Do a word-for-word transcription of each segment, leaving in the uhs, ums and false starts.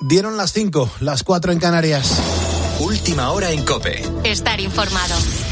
Dieron las cinco, las cuatro en Canarias. Última hora en COPE. Estar informado.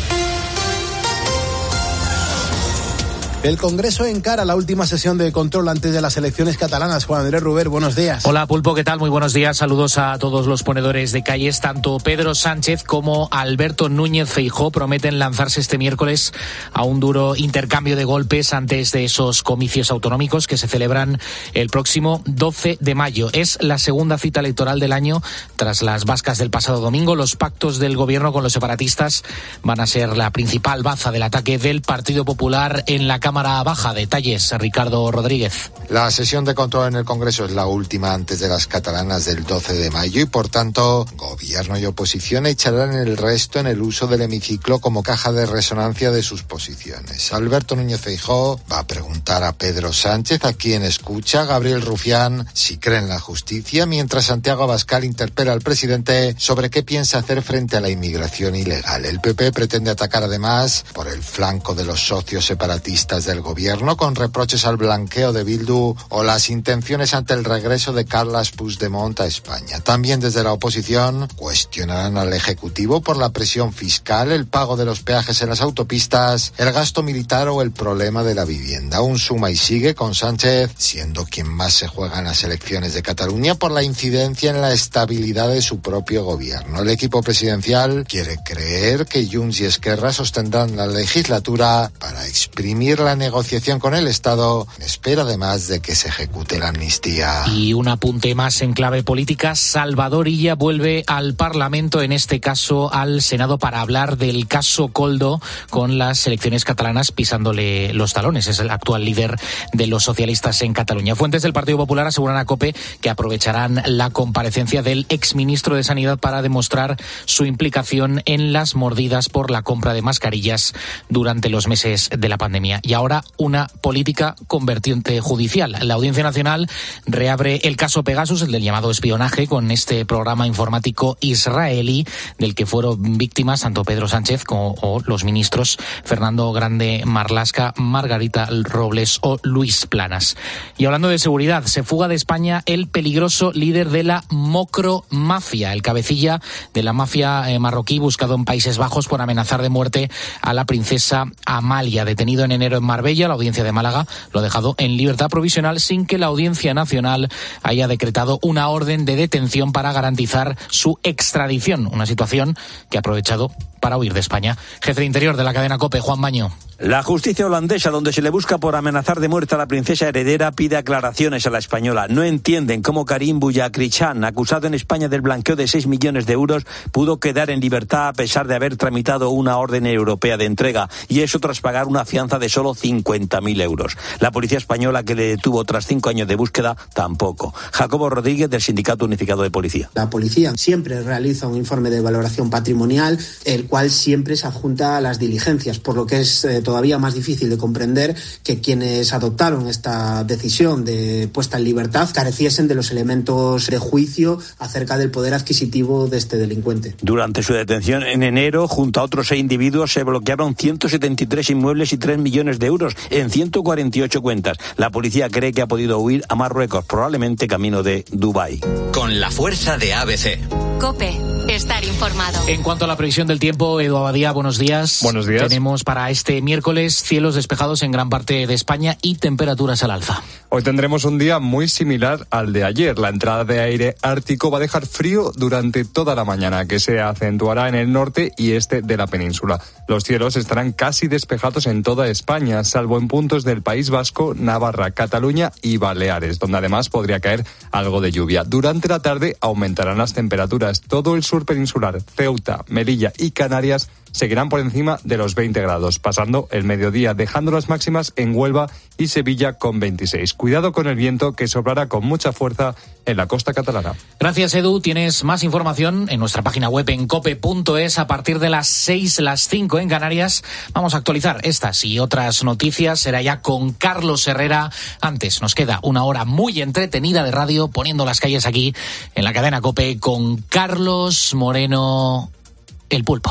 El Congreso encara la última sesión de control antes de las elecciones catalanas. Juan Andrés Ruber, buenos días. Hola Pulpo, ¿qué tal? Muy buenos días. Saludos a todos los ponedores de calles. Tanto Pedro Sánchez como Alberto Núñez Feijóo prometen lanzarse este miércoles a un duro intercambio de golpes antes de esos comicios autonómicos que se celebran el próximo doce de mayo. Es la segunda cita electoral del año tras las vascas del pasado domingo. Los pactos del gobierno con los separatistas van a ser la principal baza del ataque del Partido Popular en la Cámara Baja. Detalles, Ricardo Rodríguez. La sesión de control en el Congreso es la última antes de las catalanas del doce de mayo y, por tanto, gobierno y oposición echarán el resto en el uso del hemiciclo como caja de resonancia de sus posiciones. Alberto Núñez Feijóo va a preguntar a Pedro Sánchez, a quien escucha, Gabriel Rufián, si cree en la justicia, mientras Santiago Abascal interpela al presidente sobre qué piensa hacer frente a la inmigración ilegal. El P P pretende atacar además por el flanco de los socios separatistas del gobierno con reproches al blanqueo de Bildu o las intenciones ante el regreso de Carles Puigdemont a España. También desde la oposición cuestionarán al Ejecutivo por la presión fiscal, el pago de los peajes en las autopistas, el gasto militar o el problema de la vivienda. Un suma y sigue con Sánchez siendo quien más se juega en las elecciones de Cataluña por la incidencia en la estabilidad de su propio gobierno. El equipo presidencial quiere creer que Junts y Esquerra sostendrán la legislatura para exprimir la negociación con el Estado, en espera además de que se ejecute la amnistía. Y un apunte más en clave política. Salvador Illa vuelve al Parlamento, en este caso al Senado, para hablar del caso Koldo, con las elecciones catalanas pisándole los talones. Es el actual líder de los socialistas en Cataluña. Fuentes del Partido Popular aseguran a COPE que aprovecharán la comparecencia del exministro de Sanidad para demostrar su implicación en las mordidas por la compra de mascarillas durante los meses de la pandemia. Y ahora una política con vertiente judicial. La Audiencia Nacional reabre el caso Pegasus, el del llamado espionaje, con este programa informático israelí del que fueron víctimas tanto Pedro Sánchez como o los ministros Fernando Grande Marlaska, Margarita Robles o Luis Planas. Y hablando de seguridad, se fuga de España el peligroso líder de la Mocromafia, el cabecilla de la mafia eh, marroquí, buscado en Países Bajos por amenazar de muerte a la princesa Amalia, detenido en enero en Marbella. La Audiencia de Málaga lo ha dejado en libertad provisional sin que la Audiencia Nacional haya decretado una orden de detención para garantizar su extradición, una situación que ha aprovechado para huir de España. Jefe de Interior de la cadena COPE, Juan Baño. La justicia holandesa, donde se le busca por amenazar de muerte a la princesa heredera, pide aclaraciones a la española. No entienden cómo Karim Bouyakrichan, acusado en España del blanqueo de seis millones de euros, pudo quedar en libertad a pesar de haber tramitado una orden europea de entrega, y eso tras pagar una fianza de solo cincuenta mil euros. La policía española, que le detuvo tras cinco años de búsqueda, tampoco. Jacobo Rodríguez, del Sindicato Unificado de Policía. La policía siempre realiza un informe de valoración patrimonial, el cual siempre se adjunta a las diligencias, por lo que es eh, todavía más difícil de comprender que quienes adoptaron esta decisión de puesta en libertad careciesen de los elementos de juicio acerca del poder adquisitivo de este delincuente. Durante su detención en enero, junto a otros seis individuos, se bloquearon ciento setenta y tres inmuebles y tres millones de euros en ciento cuarenta y ocho cuentas. La policía cree que ha podido huir a Marruecos, probablemente camino de Dubái. Con la fuerza de A B C. COPE. Estar informado. En cuanto a la previsión del tiempo, Edu Abadía, buenos días. Buenos días. Tenemos para este miércoles cielos despejados en gran parte de España y temperaturas al alza. Hoy tendremos un día muy similar al de ayer. La entrada de aire ártico va a dejar frío durante toda la mañana, que se acentuará en el norte y este de la península. Los cielos estarán casi despejados en toda España, salvo en puntos del País Vasco, Navarra, Cataluña y Baleares, donde además podría caer algo de lluvia. Durante la tarde aumentarán las temperaturas. Todo el sur peninsular, Ceuta, Melilla y Canarias seguirán por encima de los veinte grados, pasando el mediodía, dejando las máximas en Huelva y Sevilla con veintiséis. Cuidado con el viento, que soplará con mucha fuerza en la costa catalana. Gracias, Edu. Tienes más información en nuestra página web en cope punto es. A partir de las seis, las cinco en Canarias, vamos a actualizar estas y otras noticias. Será ya con Carlos Herrera. Antes nos queda una hora muy entretenida de radio, poniendo las calles aquí en la cadena COPE con Carlos Moreno, el Pulpo.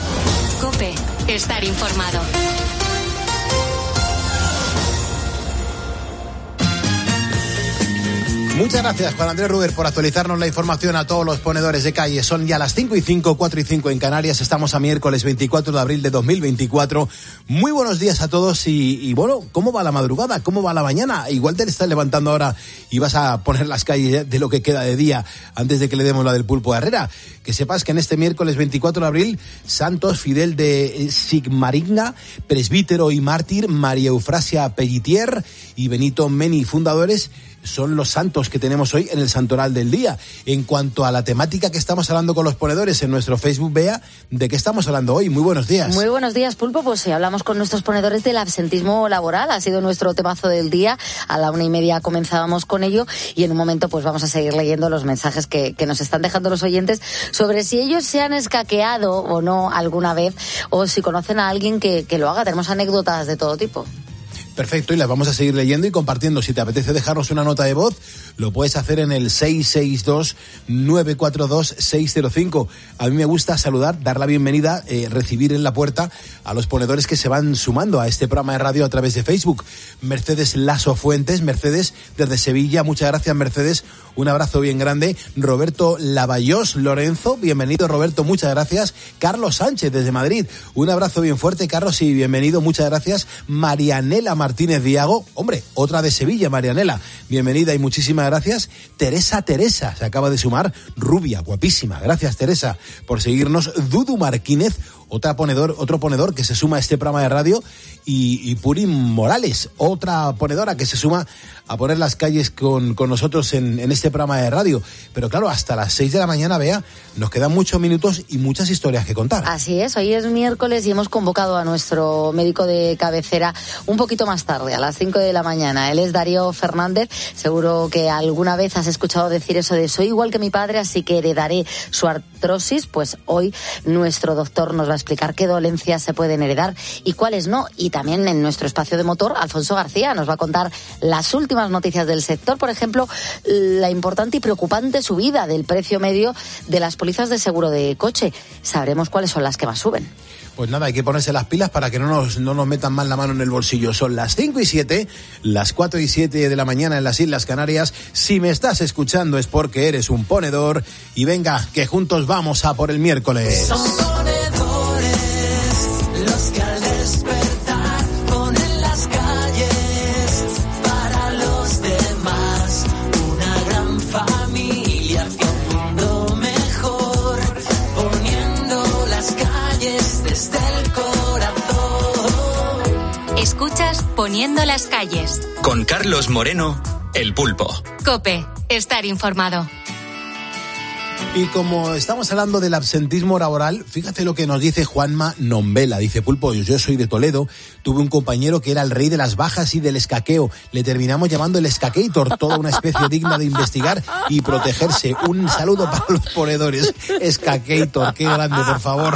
COPE. Estar informado. Muchas gracias, Juan Andrés Ruber, por actualizarnos la información a todos los ponedores de calle. Son ya las cinco y cinco, cuatro y cinco en Canarias. Estamos a miércoles veinticuatro de abril de dos mil veinticuatro. Muy buenos días a todos y, y bueno, ¿cómo va la madrugada? ¿Cómo va la mañana? Igual te estás levantando ahora y vas a poner las calles de lo que queda de día antes de que le demos la del Pulpo a Herrera. Que sepas que en este miércoles veinticuatro de abril, Santos Fidel de Sigmaringa, presbítero y mártir, María Eufrasia Pellitier y Benito Meni, fundadores, son los santos que tenemos hoy en el santoral del día. En cuanto a la temática que estamos hablando con los ponedores en nuestro Facebook, Bea, ¿de qué estamos hablando hoy? Muy buenos días. Muy buenos días, Pulpo. Pues sí, hablamos con nuestros ponedores del absentismo laboral. Ha sido nuestro temazo del día. A la una y media comenzábamos con ello y en un momento pues vamos a seguir leyendo los mensajes que, que nos están dejando los oyentes sobre si ellos se han escaqueado o no alguna vez o si conocen a alguien que, que lo haga. Tenemos anécdotas de todo tipo. Perfecto, y las vamos a seguir leyendo y compartiendo. Si te apetece dejarnos una nota de voz, lo puedes hacer en el seis seis dos, nueve cuatro dos, seis cero cinco. A mí me gusta saludar, dar la bienvenida, eh, recibir en la puerta a los ponedores que se van sumando a este programa de radio a través de Facebook. Mercedes Lasso Fuentes, Mercedes desde Sevilla, muchas gracias, Mercedes, un abrazo bien grande. Roberto Lavallós Lorenzo, bienvenido, Roberto, muchas gracias. Carlos Sánchez desde Madrid, un abrazo bien fuerte, Carlos, y bienvenido, muchas gracias. Marianela Martínez Diago, hombre, otra de Sevilla, Marianela, bienvenida y muchísimas gracias. Teresa Teresa, se acaba de sumar, rubia, guapísima, gracias Teresa por seguirnos. Dudu Marquínez, otra ponedor, otro ponedor que se suma a este programa de radio, y, y Purim Morales, otra ponedora que se suma a poner las calles con, con nosotros en, en este programa de radio. Pero claro, hasta las seis de la mañana, Bea, nos quedan muchos minutos y muchas historias que contar. Así es, hoy es miércoles y hemos convocado a nuestro médico de cabecera un poquito más tarde, a las cinco de la mañana. Él es Darío Fernández. Seguro que alguna vez has escuchado decir eso de soy igual que mi padre, así que heredaré su artrosis. Pues hoy nuestro doctor nos va a explicar qué dolencias se pueden heredar y cuáles no. Y también en nuestro espacio de motor, Alfonso García nos va a contar las últimas noticias del sector. Por ejemplo, la importante y preocupante subida del precio medio de las pólizas de seguro de coche. Sabremos cuáles son las que más suben. Pues nada, hay que ponerse las pilas para que no nos, no nos metan mal la mano en el bolsillo. Son las cinco y siete, las cuatro y siete de la mañana en las Islas Canarias. Si me estás escuchando es porque eres un ponedor. Y venga, que juntos vamos a por el miércoles. Son ponedores los que al despertar ponen las calles para los demás. Una gran familia hacia un mundo mejor, poniendo las calles desde el corazón. Escuchas Poniendo las calles. Con Carlos Moreno, El Pulpo. COPE, estar informado. Y como estamos hablando del absentismo laboral, fíjate lo que nos dice Juanma Nombela. Dice, Pulpo, yo soy de Toledo, tuve un compañero que era el rey de las bajas y del escaqueo. Le terminamos llamando el escaqueator, toda una especie digna de investigar y protegerse. Un saludo para los ponedores. Escaqueator, qué grande, por favor.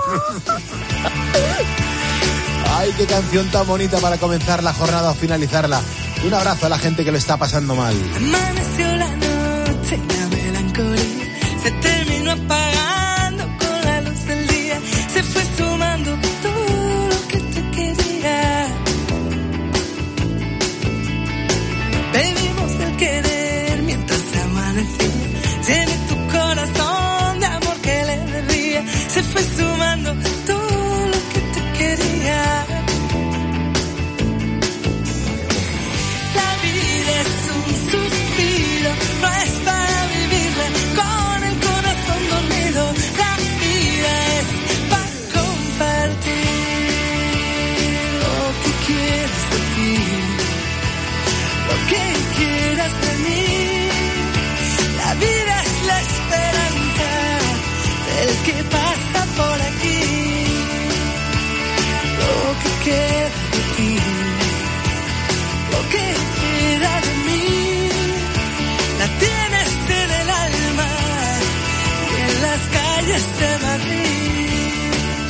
Ay, qué canción tan bonita para comenzar la jornada o finalizarla. Un abrazo a la gente que lo está pasando mal. Amaneció la noche, la melancolía se terminó apagando con la luz del día. Se fue sumando todo lo que te quería. Bebimos del querer mientras se amanecía. Llené tu corazón de amor que le debía. Se fue sumando todo lo que te quería. La vida es un suspiro, no es para vivirla con el corazón dormido. La vida es para compartir lo que quieras de ti, lo que quieras de mí. La vida es la esperanza del que pasa por aquí. Lo que queda de ti, lo que queda de mí, la tienes en el alma y en las calles de Madrid.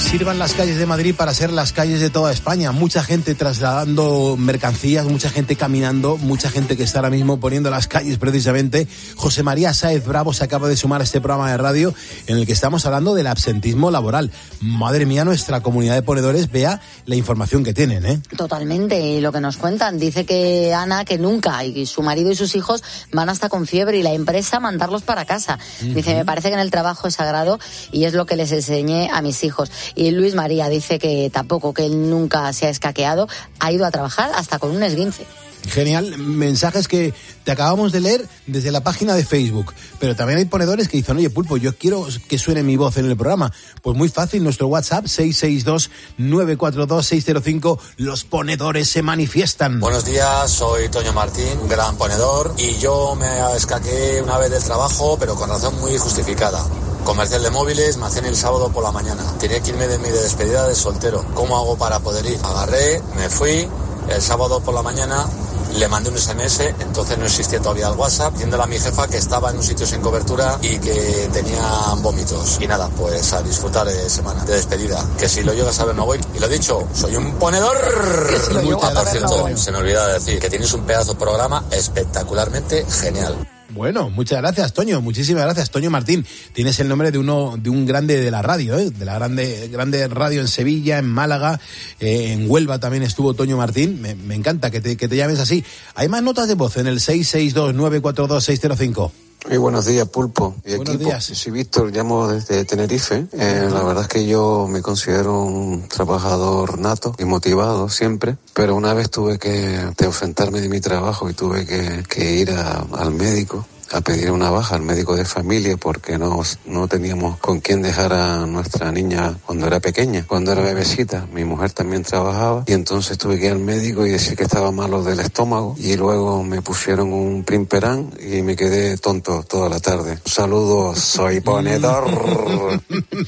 sirvan las calles de Madrid para ser las calles de toda España. Mucha gente trasladando mercancías, mucha gente caminando, mucha gente que está ahora mismo poniendo las calles precisamente. José María Sáez Bravo se acaba de sumar a este programa de radio en el que estamos hablando del absentismo laboral. Madre mía, nuestra comunidad de ponedores, vea la información que tienen, ¿eh? Totalmente, y lo que nos cuentan, dice que Ana, que nunca, y su marido y sus hijos van hasta con fiebre y la empresa mandarlos para casa. Uh-huh. Dice, me parece que en el trabajo es sagrado y es lo que les enseñé a mis hijos. Y Luis María dice que tampoco, que él nunca se ha escaqueado, ha ido a trabajar hasta con un esguince. Genial, mensajes que te acabamos de leer desde la página de Facebook, pero también hay ponedores que dicen, oye Pulpo, yo quiero que suene mi voz en el programa. Pues muy fácil, nuestro WhatsApp seis seis dos, nueve cuatro dos, seis cero cinco, los ponedores se manifiestan. Buenos días, soy Toño Martín, gran ponedor, y yo me escaqué una vez del trabajo, pero con razón muy justificada. Comercial de móviles, me hacían el sábado por la mañana. Tenía que irme de mi despedida de soltero. ¿Cómo hago para poder ir? Agarré, me fui, el sábado por la mañana le mandé un ese eme ese, entonces no existía todavía el WhatsApp, diciéndole a mi jefa que estaba en un sitio sin cobertura y que tenía vómitos. Y nada, pues a disfrutar de semana, de despedida. Que si lo llegas a ver no voy. Y lo dicho, soy un ponedor. Que si lo Muchas gracias, no se me olvidaba decir que tienes un pedazo de programa espectacularmente genial. Bueno, muchas gracias, Toño, muchísimas gracias, Toño Martín. Tienes el nombre de uno de un grande de la radio, ¿eh? de la grande grande radio en Sevilla, en Málaga, eh, en Huelva también estuvo Toño Martín. Me, me encanta que te, que te llames así. Hay más notas de voz en el seis seis dos, nueve cuatro dos, seis cero cinco. Muy buenos días, Pulpo y buenos equipo. Días. Soy Víctor, llamo desde Tenerife. Eh, la verdad es que yo me considero un trabajador nato y motivado siempre, pero una vez tuve que, que ausentarme de mi trabajo y tuve que, que ir a, al médico a pedir una baja al médico de familia porque no, no teníamos con quién dejar a nuestra niña cuando era pequeña, cuando era bebecita. Mi mujer también trabajaba y entonces tuve que ir al médico y decir que estaba malo del estómago y luego me pusieron un Primperán y me quedé tonto toda la tarde. Saludos, soy ponedor.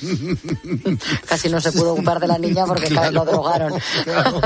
Casi no se pudo ocupar de la niña porque claro, lo drogaron. Claro.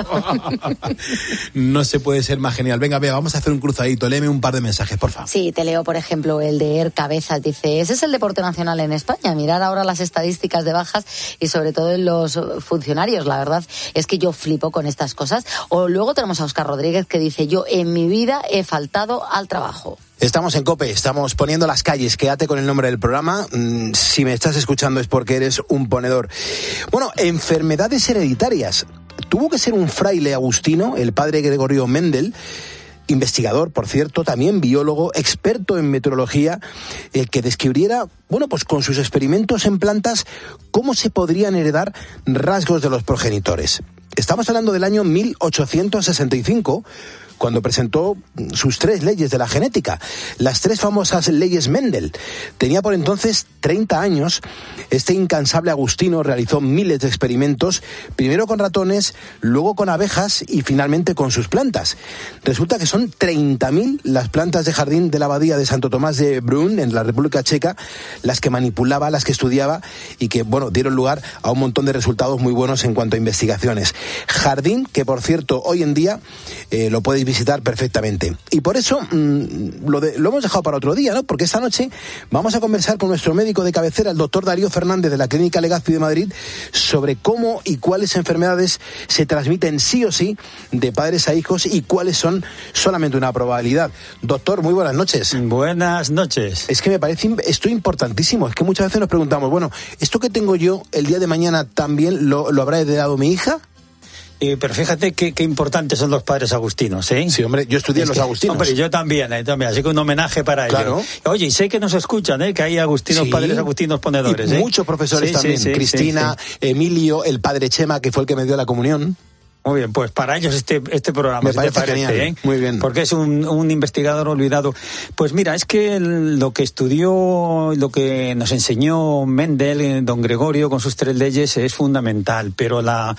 No se puede ser más genial. Venga, vea, vamos a hacer un cruzadito. Léeme un par de mensajes, por favor. Sí, te leo, por ejemplo, ejemplo, el de Er Cabezas, dice, ese es el deporte nacional en España, mirar ahora las estadísticas de bajas y sobre todo en los funcionarios, la verdad es que yo flipo con estas cosas. O luego tenemos a Óscar Rodríguez que dice, yo en mi vida he faltado al trabajo. Estamos en COPE, estamos poniendo las calles, quédate con el nombre del programa, si me estás escuchando es porque eres un ponedor. Bueno, enfermedades hereditarias. Tuvo que ser un fraile agustino, el padre Gregorio Mendel, investigador, por cierto, también biólogo, experto en meteorología, eh, que describiera, bueno, pues con sus experimentos en plantas, cómo se podrían heredar rasgos de los progenitores. Estamos hablando del año mil ochocientos sesenta y cinco, cuando presentó sus tres leyes de la genética, las tres famosas leyes Mendel. Tenía por entonces treinta años. Este incansable agustino realizó miles de experimentos, primero con ratones, luego con abejas y finalmente con sus plantas. Resulta que son treinta mil las plantas de jardín de la abadía de Santo Tomás de Brun, en la República Checa, las que manipulaba, las que estudiaba y que, bueno, dieron lugar a un montón de resultados muy buenos en cuanto a investigaciones. Jardín que, por cierto, hoy en día eh, lo podéis visitar perfectamente. Y por eso mmm, lo, de, lo hemos dejado para otro día, ¿no? Porque esta noche vamos a conversar con nuestro médico de cabecera, el doctor Darío Fernández, de la Clínica Legazpi de Madrid, sobre cómo y cuáles enfermedades se transmiten sí o sí de padres a hijos y cuáles son solamente una probabilidad. Doctor, muy buenas noches. Buenas noches. Es que me parece esto importantísimo. Es que muchas veces nos preguntamos, bueno, ¿esto que tengo yo el día de mañana también lo, lo habrá heredado mi hija? Eh, pero fíjate qué, qué importantes son los padres agustinos, ¿eh? Sí, hombre, yo estudié es los que, agustinos. Hombre, yo también, eh, también, así que un homenaje para claro. ellos. Oye, y sé que nos escuchan, ¿eh? Que hay agustinos, sí. Padres agustinos ponedores, y ¿eh? muchos profesores sí, también, sí, sí, Cristina, sí, sí. Emilio, el padre Chema, que fue el que me dio la comunión. Muy bien, pues para ellos este este programa, me si parece, te parece, genial, ¿eh? Muy bien. Porque es un, un investigador olvidado. Pues mira, es que el, lo que estudió, lo que nos enseñó Mendel, don Gregorio, con sus tres leyes, es fundamental, pero la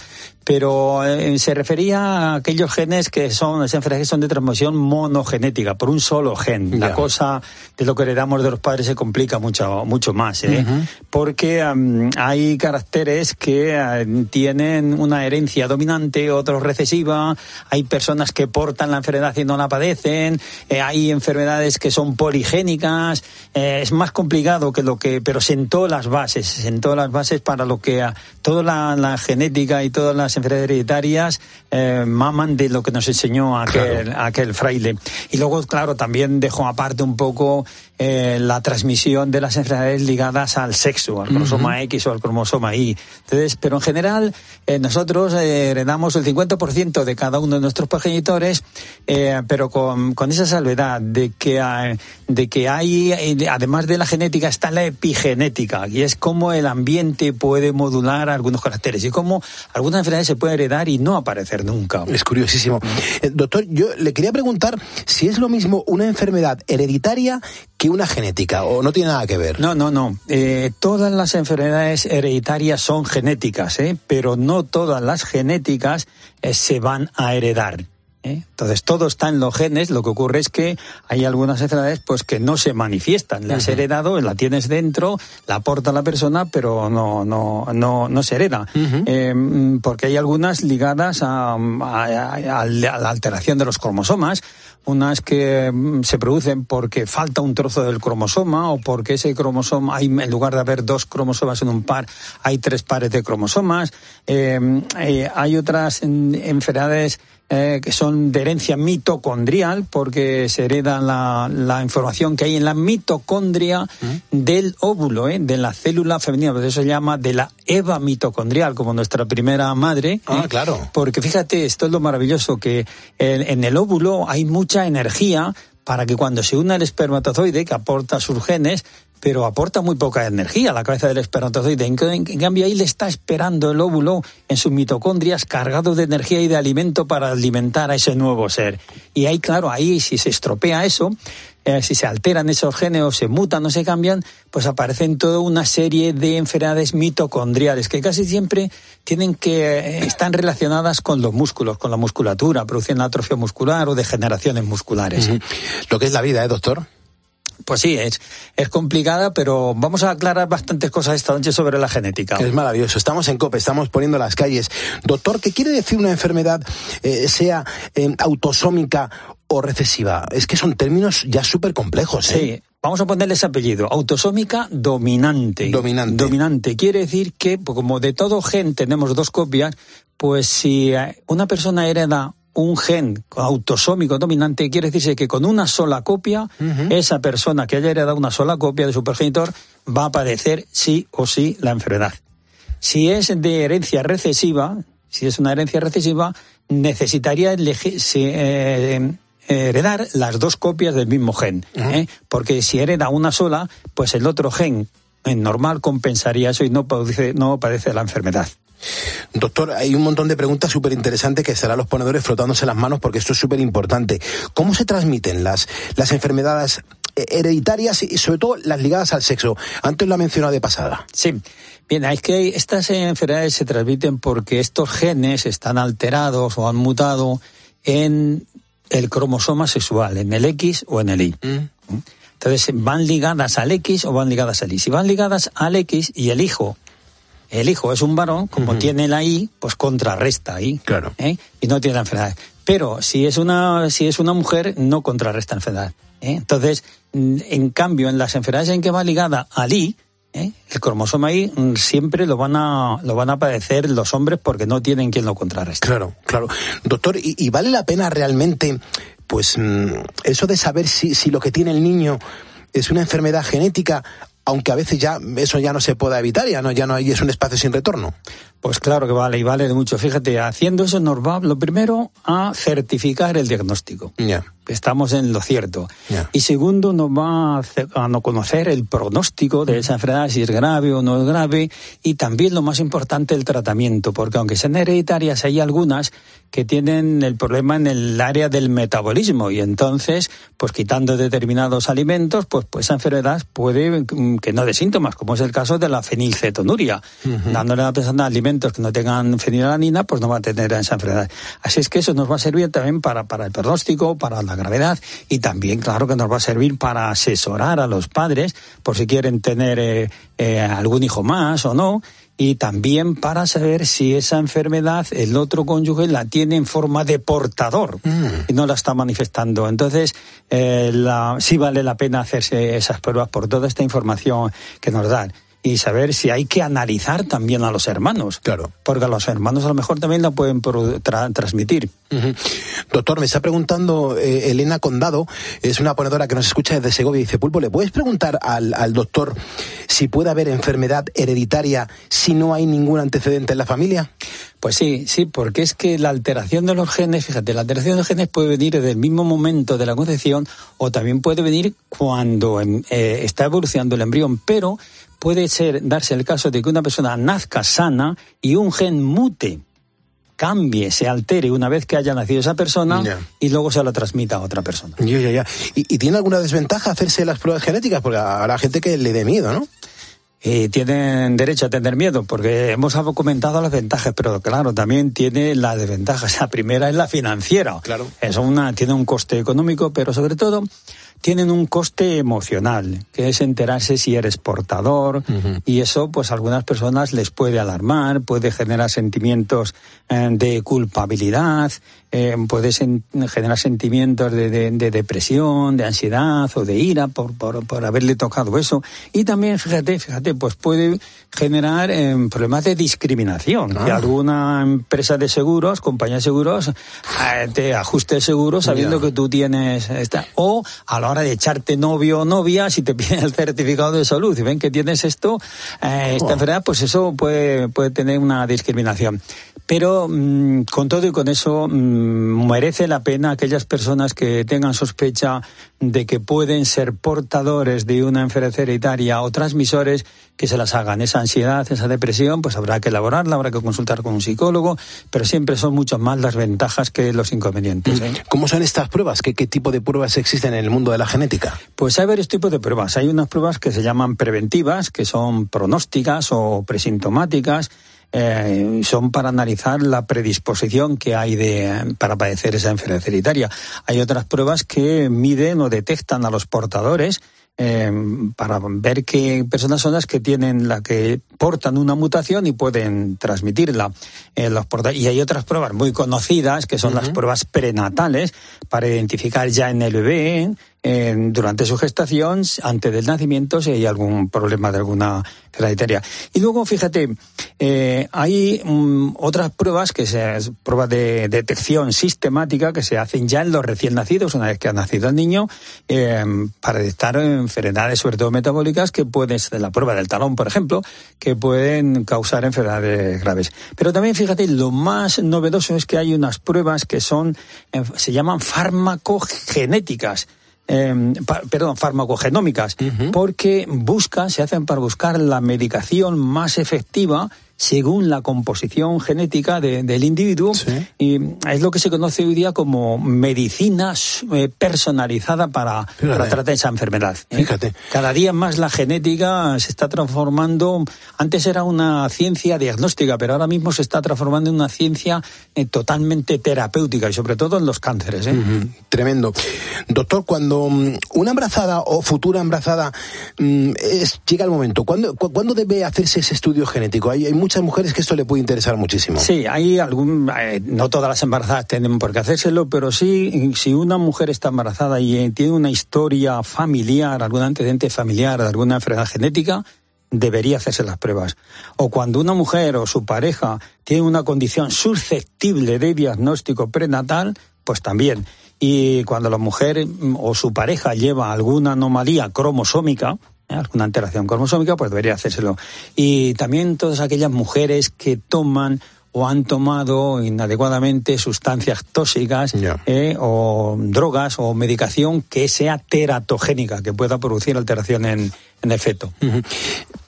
pero eh, se refería a aquellos genes que son, las enfermedades que son de transmisión monogenética, por un solo gen. Ya. La cosa de lo que heredamos de los padres se complica mucho, mucho más, ¿eh? Uh-huh. Porque um, hay caracteres que uh, tienen una herencia dominante, otros recesiva, hay personas que portan la enfermedad y no la padecen, eh, hay enfermedades que son poligénicas, eh, es más complicado que lo que, pero sentó las bases, sentó las bases para lo que uh, toda la, la genética y todas las enfermedades hereditarias eh, maman de lo que nos enseñó aquel, claro. aquel fraile. Y luego, claro, también dejó aparte un poco eh, la transmisión de las enfermedades ligadas al sexo, al cromosoma uh-huh. X o al cromosoma Y. Entonces, pero en general, eh, nosotros eh, heredamos el cincuenta por ciento de cada uno de nuestros progenitores, eh, pero con, con esa salvedad de que, eh, de que hay, eh, además de la genética, está la epigenética, y es cómo el ambiente puede modular algunos caracteres y cómo algunas enfermedades se pueden heredar y no aparecer nunca. Es curiosísimo. Eh, doctor, yo le quería preguntar si es lo mismo una enfermedad hereditaria que una genética, o no tiene nada que ver. No, no, no. Eh, todas las enfermedades hereditarias son genéticas, ¿eh? Pero no todas las genéticas eh, se van a heredar. ¿Eh? Entonces todo está en los genes. Lo que ocurre es que hay algunas enfermedades pues que no se manifiestan. La has uh-huh. heredado, la tienes dentro, la aporta la persona, pero no no no no se hereda, uh-huh. eh, porque hay algunas ligadas a, a, a, a la alteración de los cromosomas, unas que se producen porque falta un trozo del cromosoma o porque ese cromosoma, hay, en lugar de haber dos cromosomas en un par, hay tres pares de cromosomas. Eh, eh, hay otras en, enfermedades Eh, que son de herencia mitocondrial, porque se hereda la, la información que hay en la mitocondria ¿Mm? del óvulo, ¿eh? de la célula femenina, por eso se llama de la Eva mitocondrial, como nuestra primera madre. Ah, ¿eh? claro. Porque fíjate, esto es lo maravilloso, que en, en el óvulo hay mucha energía para que cuando se una el espermatozoide, que aporta sus genes, pero aporta muy poca energía a la cabeza del espermatozoide. En, en, en cambio, ahí le está esperando el óvulo en sus mitocondrias cargado de energía y de alimento para alimentar a ese nuevo ser. Y ahí, claro, ahí si se estropea eso, eh, si se alteran esos genes o se mutan o se cambian, pues aparecen toda una serie de enfermedades mitocondriales que casi siempre tienen que eh, están relacionadas con los músculos, con la musculatura, producen atrofia muscular o degeneraciones musculares. Uh-huh. Lo que es la vida, ¿eh, doctor? Pues sí, es, es complicada, pero vamos a aclarar bastantes cosas esta noche sobre la genética. Es maravilloso. Estamos en COPE, estamos poniendo las calles. Doctor, ¿qué quiere decir una enfermedad, eh, sea eh, autosómica o recesiva? Es que son términos ya súper complejos, ¿eh? Sí. Vamos a ponerle ese apellido, autosómica dominante. Dominante. Dominante. Quiere decir que, pues, como de todo gen tenemos dos copias, pues si una persona hereda un gen autosómico dominante, quiere decirse que con una sola copia, uh-huh. esa persona que haya heredado una sola copia de su progenitor va a padecer sí o sí la enfermedad. Si es de herencia recesiva, si es una herencia recesiva, necesitaría elegir, si, eh, heredar las dos copias del mismo gen, uh-huh. ¿eh? Porque si hereda una sola, pues el otro gen en normal compensaría eso y no padece, no padece la enfermedad. Doctor, hay un montón de preguntas súper interesantes que estarán los ponedores frotándose las manos porque esto es súper importante. ¿Cómo se transmiten las, las enfermedades hereditarias y sobre todo las ligadas al sexo? Antes lo ha mencionado de pasada. Sí. Bien, es que estas enfermedades se transmiten porque estos genes están alterados o han mutado en el cromosoma sexual, en el X o en el Y. Mm. Entonces, van ligadas al X o van ligadas al Y. Si van ligadas al X y el hijo El hijo es un varón, como uh-huh. tiene la Y, pues contrarresta ahí. Claro. ¿eh? Y no tiene la enfermedad. Pero si es una, si es una mujer, no contrarresta la enfermedad. ¿eh? Entonces, en cambio, en las enfermedades en que va ligada al Y, ¿eh? el cromosoma Y siempre lo van a, lo van a padecer los hombres porque no tienen quien lo contrarreste. Claro, claro. Doctor, ¿y, y vale la pena realmente, pues, eso de saber si, si lo que tiene el niño es una enfermedad genética, aunque a veces ya eso ya no se pueda evitar, ya no, ya no hay, es un espacio sin retorno? Pues claro que vale, y vale de mucho. Fíjate, haciendo eso nos va, lo primero, a certificar el diagnóstico. Ya. Yeah. Estamos en lo cierto. Yeah. Y segundo, nos va a no conocer el pronóstico de esa enfermedad, si es grave o no es grave, y también lo más importante, el tratamiento, porque aunque sean hereditarias, hay algunas que tienen el problema en el área del metabolismo, y entonces, pues quitando determinados alimentos, pues, pues esa enfermedad puede que no dé síntomas, como es el caso de la fenilcetonuria. Uh-huh. Dándole a la persona alimentos alimentos que no tengan fenilalanina, pues no va a tener esa enfermedad. Así es que eso nos va a servir también para, para el pronóstico, para la gravedad, y también, claro, que nos va a servir para asesorar a los padres por si quieren tener eh, eh, algún hijo más o no, y también para saber si esa enfermedad el otro cónyuge la tiene en forma de portador mm. y no la está manifestando. Entonces, eh, la, sí vale la pena hacerse esas pruebas por toda esta información que nos dan. Y saber si hay que analizar también a los hermanos. Claro. Porque a los hermanos a lo mejor también la pueden tra- transmitir. Uh-huh. Doctor, me está preguntando eh, Elena Condado, es una ponedora que nos escucha desde Segovia, dice: Pulpo, ¿le puedes preguntar al, al doctor si puede haber enfermedad hereditaria si no hay ningún antecedente en la familia? Pues sí, sí, porque es que la alteración de los genes, fíjate, la alteración de los genes puede venir desde el mismo momento de la concepción o también puede venir cuando eh, está evolucionando el embrión, pero puede ser darse el caso de que una persona nazca sana y un gen mute, cambie, se altere una vez que haya nacido esa persona yeah. y luego se la transmita a otra persona. Ya, ya, ya. ¿Y, ¿Y tiene alguna desventaja hacerse las pruebas genéticas? Porque habrá gente que le dé miedo, ¿no? Y tienen derecho a tener miedo, porque hemos comentado las ventajas, pero claro, también tiene las desventajas. La primera es la financiera. Claro. Es una, tiene un coste económico, pero sobre todo tienen un coste emocional, que es enterarse si eres portador, uh-huh. y eso pues a algunas personas les puede alarmar, puede generar sentimientos eh, de culpabilidad, eh, puede sen- generar sentimientos de, de, de depresión, de ansiedad o de ira por, por, por haberle tocado eso. Y también, fíjate, fíjate, pues puede generar eh, problemas de discriminación. Ah. Que alguna empresa de seguros, compañía de seguros, eh, te ajuste el seguro sabiendo yeah. que tú tienes esta, o a la hora de echarte novio o novia, si te piden el certificado de salud y ven que tienes esto, eh, esta oh. enfermedad, pues eso puede, puede tener una discriminación. Pero mmm, con todo y con eso mmm, merece la pena aquellas personas que tengan sospecha de que pueden ser portadores de una enfermedad hereditaria o transmisores, que se las hagan. Esa ansiedad, esa depresión, pues habrá que elaborarla, habrá que consultar con un psicólogo, pero siempre son mucho más las ventajas que los inconvenientes, ¿eh? ¿Cómo son estas pruebas? ¿Qué, qué tipo de pruebas existen en el mundo de la genética? Pues hay varios tipos de pruebas. Hay unas pruebas que se llaman preventivas, que son pronósticas o presintomáticas. Eh, son para analizar la predisposición que hay de, para padecer esa enfermedad hereditaria. Hay otras pruebas que miden o detectan a los portadores, eh, para ver qué personas son las que tienen, la que portan una mutación y pueden transmitirla. Eh, los porta- y hay otras pruebas muy conocidas, que son uh-huh. las pruebas prenatales, para identificar ya en el bebé, eh, durante su gestación, antes del nacimiento, si hay algún problema de alguna hereditaria. Y luego, fíjate, eh, hay um, otras pruebas, que se, pruebas de detección sistemática, que se hacen ya en los recién nacidos, una vez que ha nacido el niño, eh, para detectar enfermedades, sobre todo metabólicas, que pueden ser la prueba del talón, por ejemplo, que pueden causar enfermedades graves. Pero también, fíjate, lo más novedoso es que hay unas pruebas que son, eh, se llaman farmacogenéticas. Eh, pa, perdón, farmacogenómicas, uh-huh. porque buscan, se hacen para buscar la medicación más efectiva según la composición genética de, del individuo, sí. y es lo que se conoce hoy día como medicina eh, personalizada para, para tratar esa enfermedad. ¿eh? Fíjate. Cada día más la genética se está transformando. Antes era una ciencia diagnóstica, pero ahora mismo se está transformando en una ciencia eh, totalmente terapéutica, y sobre todo en los cánceres. ¿eh? Uh-huh. Tremendo. Doctor, cuando um, una embarazada o futura embarazada um, es, llega el momento, ¿cuándo, cu- ¿cuándo debe hacerse ese estudio genético? Hay, hay muchas mujeres que esto le puede interesar muchísimo. Sí, hay algún, eh, no todas las embarazadas tienen por qué hacérselo, pero sí, si una mujer está embarazada y eh, tiene una historia familiar, algún antecedente familiar de alguna enfermedad genética, debería hacerse las pruebas. O cuando una mujer o su pareja tiene una condición susceptible de diagnóstico prenatal, pues también. Y cuando la mujer o su pareja lleva alguna anomalía cromosómica, ¿eh? alguna alteración cromosómica, pues debería hacérselo. Y también todas aquellas mujeres que toman o han tomado inadecuadamente sustancias tóxicas, yeah. eh, o drogas o medicación que sea teratogénica, que pueda producir alteración en, en el feto. Uh-huh.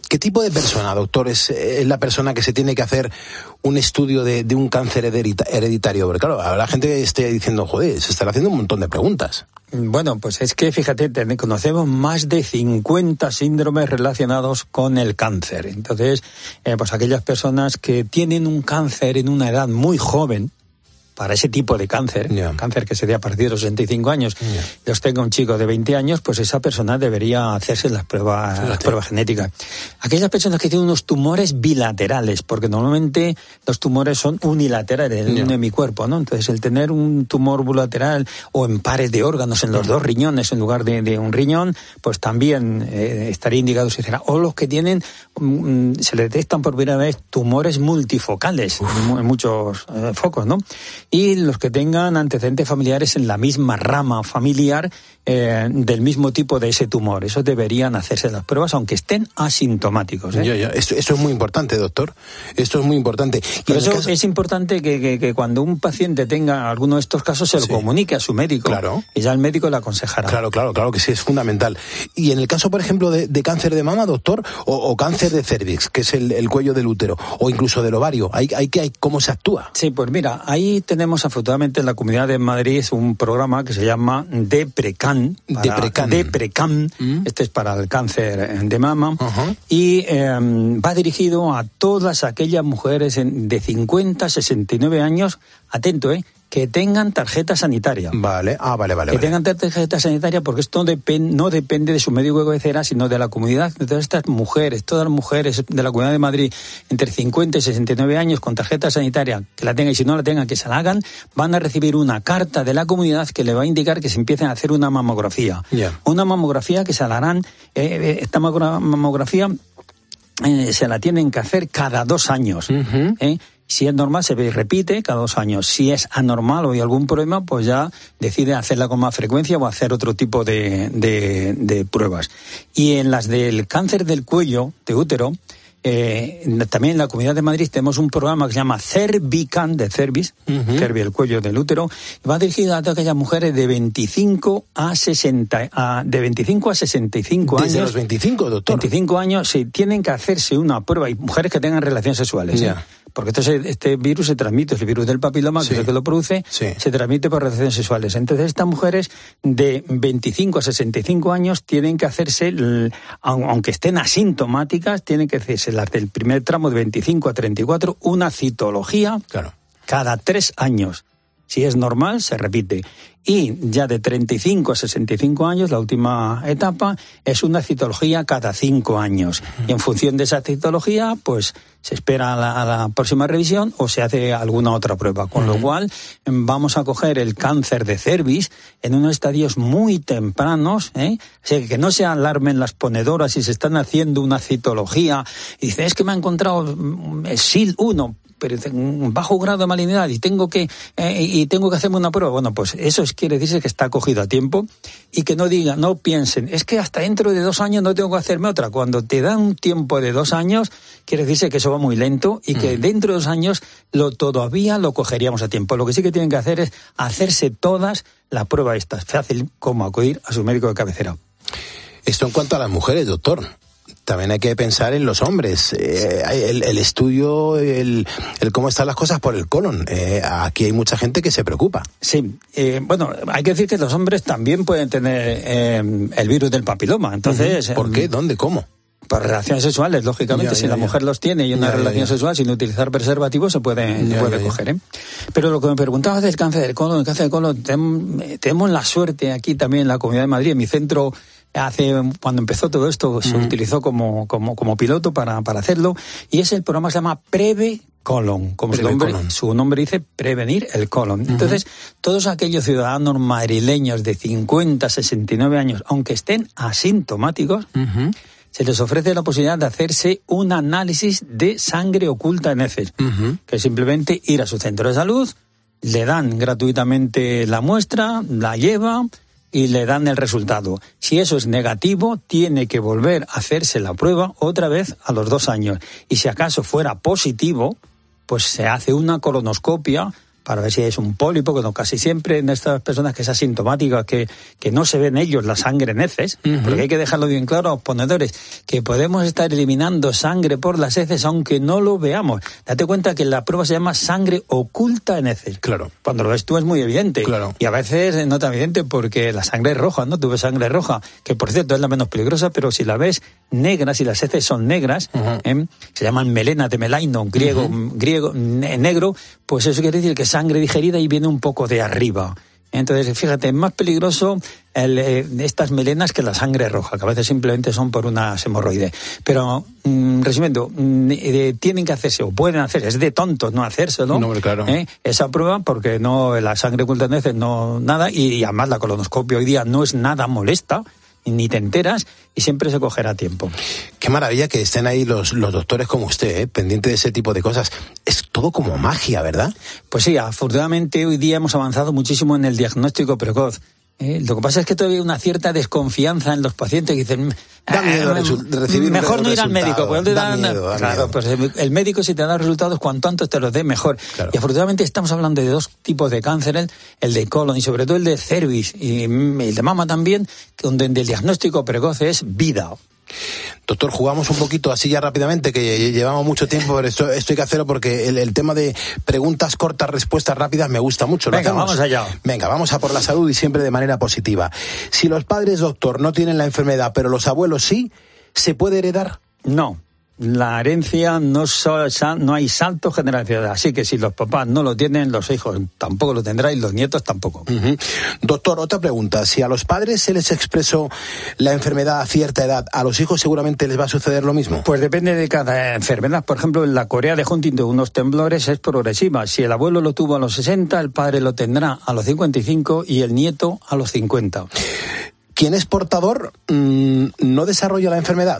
¿Qué tipo de persona, doctor, es, es la persona que se tiene que hacer un estudio de, de un cáncer hereditario? Porque claro, habrá gente que esté diciendo, joder, se están haciendo un montón de preguntas. Bueno, pues es que, fíjate, conocemos más de cincuenta síndromes relacionados con el cáncer. Entonces, eh, pues aquellas personas que tienen un cáncer en una edad muy joven, para ese tipo de cáncer, yeah. cáncer que se dé a partir de los sesenta y cinco años, yeah. los tenga un chico de veinte años, pues esa persona debería hacerse las pruebas, las pruebas genéticas. Aquellas personas que tienen unos tumores bilaterales, porque normalmente los tumores son unilaterales yeah. en mi cuerpo, ¿no? Entonces, el tener un tumor bilateral o en pares de órganos en los dos riñones en lugar de, de un riñón, pues también eh, estaría indicado si será. O los que tienen, um, se le detectan por primera vez tumores multifocales en, en muchos eh, focos, ¿no? Y los que tengan antecedentes familiares en la misma rama familiar eh, del mismo tipo de ese tumor. Esos deberían hacerse las pruebas, aunque estén asintomáticos. ¿eh? Ya, ya. Esto, esto es muy importante, doctor. Esto es muy importante. Por eso caso... es importante que, que, que cuando un paciente tenga alguno de estos casos se lo sí. comunique a su médico. Claro. Y ya el médico le aconsejará. Claro, claro, claro que sí, es fundamental. Y en el caso, por ejemplo, de, de cáncer de mama, doctor, o, o cáncer de cervix, que es el, el cuello del útero, o incluso del ovario, ¿hay, hay que, hay, ¿cómo se actúa? Sí, pues mira, ahí tenemos afortunadamente en la Comunidad de Madrid un programa que se llama DEPRECAN. DEPRECAN. DEPRECAN. ¿Mm? Este es para el cáncer de mama. Uh-huh. Y eh, va dirigido a todas aquellas mujeres de cincuenta a sesenta y nueve años, atento, ¿eh? que tengan tarjeta sanitaria. Vale, ah, vale, vale. Que vale. tengan tarjeta sanitaria, porque esto no, depend, no depende de su médico de cabecera, sino de la comunidad. De todas estas mujeres, todas las mujeres de la Comunidad de Madrid, entre cincuenta y sesenta y nueve años, con tarjeta sanitaria, que la tengan, y si no la tengan, que se la hagan, van a recibir una carta de la comunidad que le va a indicar que se empiecen a hacer una mamografía. Yeah. Una mamografía que se la harán, eh, esta mamografía eh, se la tienen que hacer cada dos años. Uh-huh. ¿eh? Si es normal, se repite cada dos años. Si es anormal o hay algún problema, pues ya decide hacerla con más frecuencia o hacer otro tipo de, de, de pruebas. Y en las del cáncer del cuello, de útero, eh, también en la Comunidad de Madrid tenemos un programa que se llama Cervican, de cervis, uh-huh. cervi, el cuello del útero, y va dirigido a todas aquellas mujeres de veinticinco a sesenta, a, de veinticinco a sesenta y cinco años. Desde los veinticinco, doctor. veinticinco años, sí, tienen que hacerse una prueba, y mujeres que tengan relaciones sexuales. Ya. ¿eh? Porque este, este virus se transmite, el virus del papiloma, sí. que es el que lo produce, sí. se transmite por relaciones sexuales. Entonces, estas mujeres de veinticinco a sesenta y cinco años tienen que hacerse, aunque estén asintomáticas, tienen que hacerse las del primer tramo de veinticinco a treinta y cuatro, una citología claro. cada tres años. Si es normal, se repite. Y ya de treinta y cinco a sesenta y cinco años, la última etapa, es una citología cada cinco años. Y en función de esa citología, pues se espera a la, a la próxima revisión o se hace alguna otra prueba. Con uh-huh. lo cual, vamos a coger el cáncer de cervix en unos estadios muy tempranos, ¿eh? O sea, que no se alarmen las ponedoras si se están haciendo una citología y dicen, es que me ha encontrado S I L uno, pero un bajo grado de malignidad y tengo que eh, y tengo que hacerme una prueba. Bueno, pues eso es, quiere decir que está cogido a tiempo y que no digan, no piensen, es que hasta dentro de dos años no tengo que hacerme otra. Cuando te dan un tiempo de dos años, quiere decirse que eso va muy lento y que mm. dentro de dos años lo todavía lo cogeríamos a tiempo. Lo que sí que tienen que hacer es hacerse todas la prueba esta. Es fácil como acudir a su médico de cabecera. Esto en cuanto a las mujeres, doctor. También hay que pensar en los hombres. Eh, el, el estudio, el, el cómo están las cosas por el colon. Eh, aquí hay mucha gente que se preocupa. Sí, eh, bueno, hay que decir que los hombres también pueden tener eh, el virus del papiloma. Entonces, ¿por qué? ¿Dónde? ¿Cómo? Por relaciones sexuales, lógicamente. Ya, si ya, la ya. mujer los tiene y una ya, relación ya, ya. sexual sin utilizar preservativo se puede, ya, se puede ya, coger. ¿eh? Pero lo que me preguntabas del cáncer del colon, el cáncer del colon, ten, tenemos la suerte aquí también en la Comunidad de Madrid, en mi centro. Hace, cuando empezó todo esto, se uh-huh. utilizó como, como, como piloto para, para hacerlo, y es el programa que se llama Preve Colon, como su nombre, su nombre dice, prevenir el colon. Uh-huh. Entonces, todos aquellos ciudadanos madrileños de cincuenta a sesenta y nueve años, aunque estén asintomáticos, uh-huh. se les ofrece la posibilidad de hacerse un análisis de sangre oculta en heces, uh-huh. que es simplemente ir a su centro de salud, le dan gratuitamente la muestra, la lleva y le dan el resultado. Si eso es negativo, tiene que volver a hacerse la prueba otra vez a los dos años. Y si acaso fuera positivo, pues se hace una colonoscopia para ver si es un pólipo, que no, casi siempre en estas personas que es asintomática, que, que no se ven ellos la sangre en heces, uh-huh. porque hay que dejarlo bien claro a los ponedores, que podemos estar eliminando sangre por las heces aunque no lo veamos. Date cuenta que la prueba se llama sangre oculta en heces. Claro. Cuando lo ves tú es muy evidente. Claro. Y a veces no tan evidente porque la sangre es roja, ¿no? Tú ves sangre roja, que por cierto es la menos peligrosa, pero si la ves negra, si las heces son negras, uh-huh. ¿eh? se llaman melena de melaino, griego, uh-huh. griego ne- negro, pues eso quiere decir que sangre digerida y viene un poco de arriba. Entonces, fíjate, es más peligroso el, eh, estas melenas que la sangre roja, que a veces simplemente son por una hemorroide. Pero, mm, resumiendo, mm, eh, tienen que hacerse, o pueden hacerse, es de tontos no hacérselo, no, claro. ¿eh? esa prueba, porque no la sangre oculta en heces no nada, y, y además la colonoscopia hoy día no es nada molesta, ni te enteras, y siempre se cogerá a tiempo. Qué maravilla que estén ahí los, los doctores como usted, ¿eh? pendiente de ese tipo de cosas. Es todo como magia, ¿verdad? Pues sí, afortunadamente hoy día hemos avanzado muchísimo en el diagnóstico precoz. Eh, lo que pasa es que todavía hay una cierta desconfianza en los pacientes que dicen da miedo ah, resu- recibir mejor no ir al médico, pues te da dan, miedo, da claro, miedo. Pues el médico si te da resultados cuanto antes te los dé mejor. Claro. Y afortunadamente estamos hablando de dos tipos de cáncer, el de colon y sobre todo el de cervix y el de mama también, donde el diagnóstico precoz es vida. Doctor, jugamos un poquito así ya rápidamente, que llevamos mucho tiempo, pero esto, esto hay que hacerlo porque el, el tema de preguntas cortas, respuestas rápidas me gusta mucho. Venga, vamos allá. Venga, vamos a por la salud y siempre de manera positiva. Si los padres, doctor, no tienen la enfermedad, pero los abuelos sí, ¿se puede heredar? No. La herencia no, so, no hay salto generacional, así que si los papás no lo tienen, los hijos tampoco lo tendrán y los nietos tampoco. Uh-huh. Doctor, otra pregunta. Si a los padres se les expresó la enfermedad a cierta edad, ¿a los hijos seguramente les va a suceder lo mismo? Pues depende de cada enfermedad. Por ejemplo, en la Corea de Huntington, unos temblores es progresiva. Si el abuelo lo tuvo a los sesenta, el padre lo tendrá a los cincuenta y cinco y el nieto a los cincuenta. ¿Quién es portador mmm, no desarrolla la enfermedad?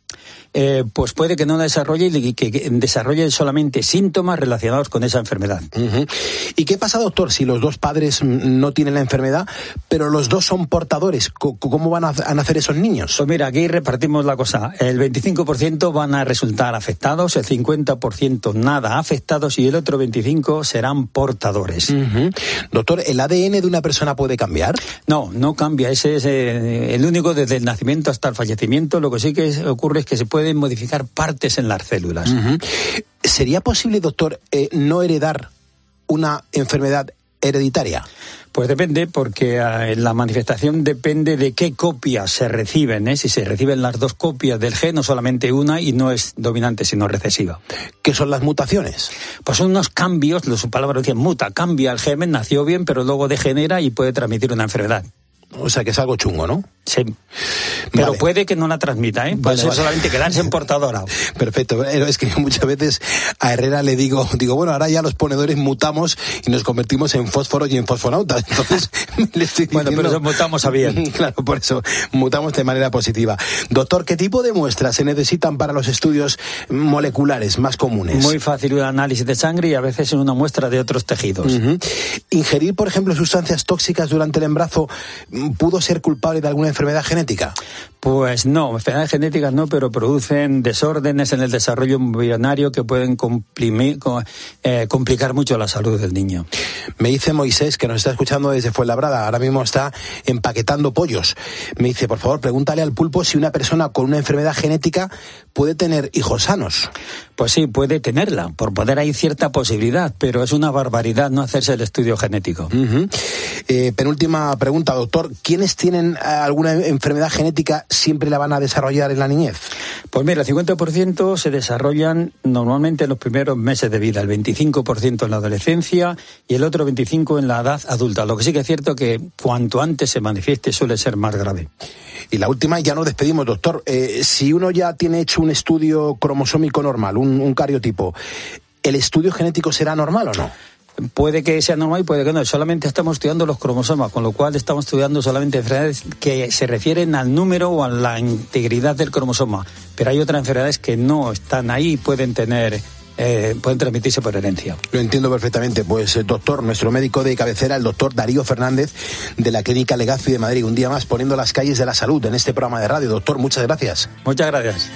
Eh, pues puede que no desarrolle y que, que desarrolle solamente síntomas relacionados con esa enfermedad. Uh-huh. ¿Y qué pasa, doctor, si los dos padres no tienen la enfermedad, pero los dos son portadores? ¿Cómo van a nacer esos niños? Pues mira, aquí repartimos la cosa. El veinticinco por ciento van a resultar afectados, el cincuenta por ciento nada afectados y el otro veinticinco por ciento serán portadores. Uh-huh. Doctor, ¿el A D N de una persona puede cambiar? No, no cambia. Ese es eh, el único desde el nacimiento hasta el fallecimiento. Lo que sí que ocurre es que se puede pueden modificar partes en las células. Uh-huh. ¿Sería posible, doctor, eh, no heredar una enfermedad hereditaria? Pues depende, porque eh, la manifestación depende de qué copias se reciben, ¿eh? Si se reciben las dos copias del gen, no solamente una, y no es dominante, sino recesiva. ¿Qué son las mutaciones? Pues son unos cambios, su palabra dice muta, cambia el germen, nació bien, pero luego degenera y puede transmitir una enfermedad. O sea que es algo chungo, ¿no? Sí. Pero vale. Puede que no la transmita, ¿eh? Puede Vale, ser vale. solamente quedarse en portadora. Perfecto. Es que muchas veces a Herrera le digo, digo, bueno, ahora ya los ponedores mutamos y nos convertimos en fósforos y en fosfonautas. Entonces, le estoy diciendo... Bueno, pero eso mutamos a bien. Claro, por eso mutamos de manera positiva. Doctor, ¿qué tipo de muestras se necesitan para los estudios moleculares más comunes? Muy fácil, un análisis de sangre y a veces una muestra de otros tejidos. Uh-huh. ¿Ingerir, por ejemplo, sustancias tóxicas durante el embarazo pudo ser culpable de alguna enfermedad genética? Pues no, enfermedades genéticas no, pero producen desórdenes en el desarrollo embrionario que pueden comprimir, eh, complicar mucho la salud del niño. Me dice Moisés, que nos está escuchando desde Fuenlabrada, ahora mismo está empaquetando pollos. Me dice, por favor, pregúntale al pulpo si una persona con una enfermedad genética puede tener hijos sanos. Pues sí, puede tenerla, por poder hay cierta posibilidad, pero es una barbaridad no hacerse el estudio genético. Uh-huh. Eh, penúltima pregunta, doctor, ¿quiénes tienen alguna enfermedad genética siempre la van a desarrollar en la niñez? Pues mira, el cincuenta por ciento se desarrollan normalmente en los primeros meses de vida, el veinticinco por ciento en la adolescencia y el otro veinticinco por ciento en la edad adulta. Lo que sí que es cierto que cuanto antes se manifieste suele ser más grave. Y la última, ya nos despedimos, doctor. Eh, si uno ya tiene hecho un estudio cromosómico normal, un, un cariotipo, ¿el estudio genético será normal o no? Puede que sea normal y puede que no. Solamente estamos estudiando los cromosomas, con lo cual estamos estudiando solamente enfermedades que se refieren al número o a la integridad del cromosoma. Pero hay otras enfermedades que no están ahí y pueden tener... Eh, pueden transmitirse por herencia. Lo entiendo perfectamente. Pues, eh, doctor, nuestro médico de cabecera, el doctor Darío Fernández, de la Clínica Legazpi de Madrid, un día más poniendo las calles de la salud en este programa de radio. Doctor, muchas gracias. Muchas gracias.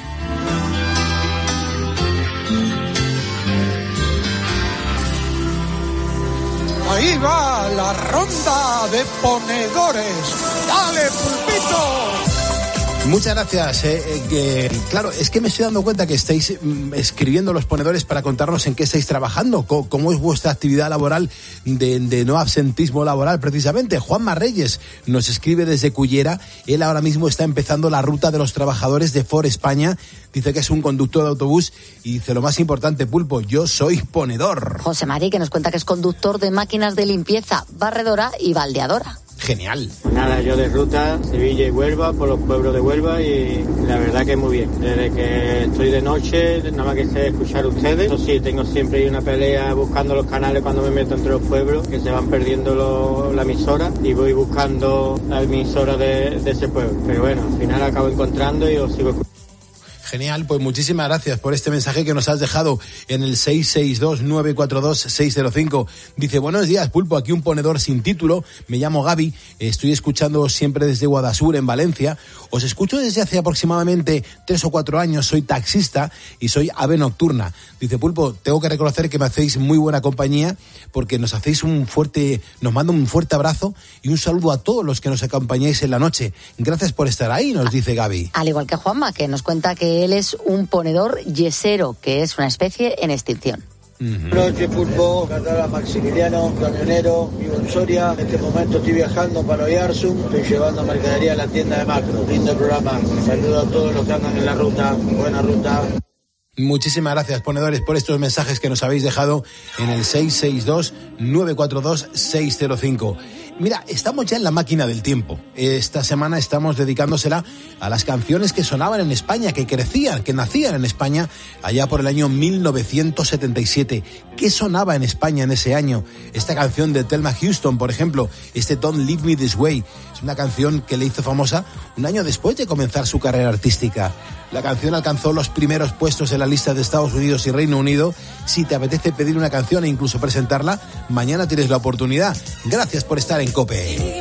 Ahí va la ronda de ponedores. ¡Dale, Pulpito! Muchas gracias. Eh, eh, que, claro, es que me estoy dando cuenta que estáis mm, escribiendo los ponedores para contarnos en qué estáis trabajando, cómo, cómo es vuestra actividad laboral de, de no absentismo laboral, precisamente. Juanma Reyes nos escribe desde Cullera. Él ahora mismo está empezando la ruta de los trabajadores de Ford España. Dice que es un conductor de autobús y dice lo más importante, Pulpo, yo soy ponedor. José Mari, que nos cuenta que es conductor de máquinas de limpieza, barredora y baldeadora. Genial. Nada, yo de ruta Sevilla y Huelva, por los pueblos de Huelva, y la verdad que muy bien. Desde que estoy de noche, nada más que sé escuchar ustedes. Eso sí, tengo siempre una pelea buscando los canales cuando me meto entre los pueblos, que se van perdiendo lo, la emisora, y voy buscando la emisora de, de ese pueblo. Pero bueno, al final acabo encontrando y os sigo escuchando. Genial, pues muchísimas gracias por este mensaje que nos has dejado en el seis seis dos, nueve cuatro dos, seis cero cinco. Dice, buenos días, Pulpo, aquí un ponedor sin título, me llamo Gaby, estoy escuchando siempre desde Guadasur, en Valencia. Os escucho desde hace aproximadamente tres o cuatro años, soy taxista y soy ave nocturna. Dice, Pulpo, tengo que reconocer que me hacéis muy buena compañía porque nos hacéis un fuerte, nos manda un fuerte abrazo y un saludo a todos los que nos acompañáis en la noche. Gracias por estar ahí, nos dice Gaby. Al igual que Juanma, que nos cuenta que él es un ponedor yesero, que es una especie en extinción. Buenas noches, Pulpo, Catalá Maximiliano, camionero, vivo en Soria. En este momento estoy viajando para Oyarzún, estoy llevando mercadería a la tienda de Macro. Lindo programa. Saludos a todos los que andan en la ruta. Buena ruta. Muchísimas gracias, ponedores, por estos mensajes que nos habéis dejado en el seis seis dos, nueve cuatro dos, seis cero cinco. Mira, estamos ya en la máquina del tiempo. Esta semana estamos dedicándosela a las canciones que sonaban en España, que crecían, que nacían en España allá por el año mil novecientos setenta y siete. ¿Qué sonaba en España en ese año? Esta canción de Thelma Houston, por ejemplo, este Don't Leave Me This Way, es una canción que le hizo famosa un año después de comenzar su carrera artística. La canción alcanzó los primeros puestos en la lista de Estados Unidos y Reino Unido. Si te apetece pedir una canción e incluso presentarla, mañana tienes la oportunidad. Gracias por estar en COPE.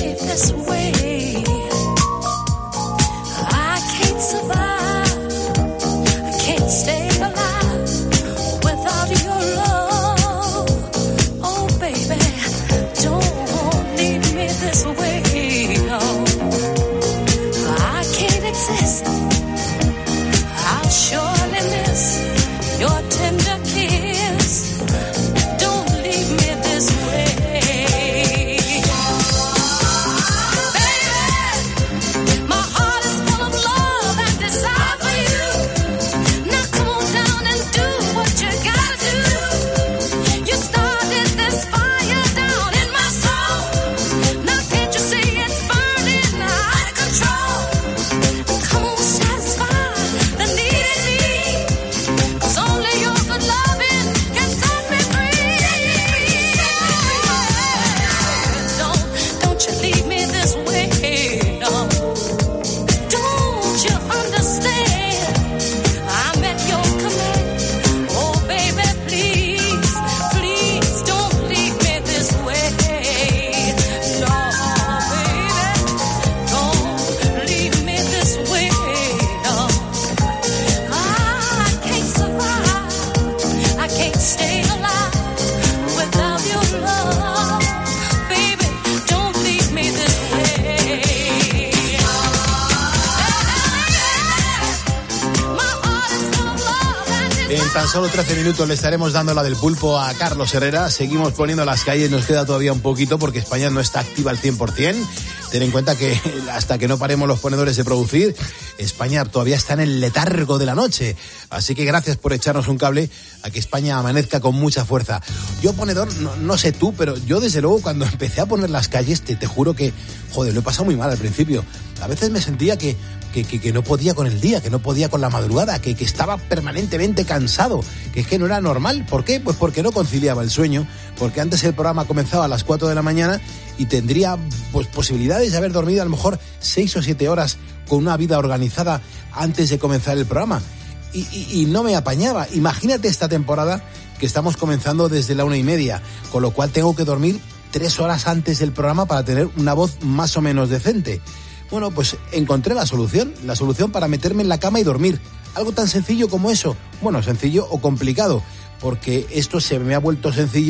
Tan solo trece minutos le estaremos dando la del pulpo a Carlos Herrera. Seguimos poniendo las calles, nos queda todavía un poquito porque España no está activa al cien por ciento. Ten en cuenta que hasta que no paremos los ponedores de producir, España todavía está en el letargo de la noche. Así que gracias por echarnos un cable a que España amanezca con mucha fuerza. Yo, ponedor, no, no sé tú, pero yo desde luego cuando empecé a poner las calles, te, te juro que, joder, lo he pasado muy mal al principio. A veces me sentía que, que, que, que no podía con el día, que no podía con la madrugada, que, que estaba permanentemente cansado, que es que no era normal. ¿Por qué? Pues porque no conciliaba el sueño, porque antes el programa comenzaba a las cuatro de la mañana y tendría pues posibilidades de haber dormido a lo mejor seis o siete horas con una vida organizada antes de comenzar el programa. Y, y, y no me apañaba. Imagínate esta temporada que estamos comenzando desde la una y media, con lo cual tengo que dormir tres horas antes del programa para tener una voz más o menos decente. Bueno, pues encontré la solución, la solución para meterme en la cama y dormir. Algo tan sencillo como eso. Bueno, sencillo o complicado, porque esto se me ha vuelto sencillo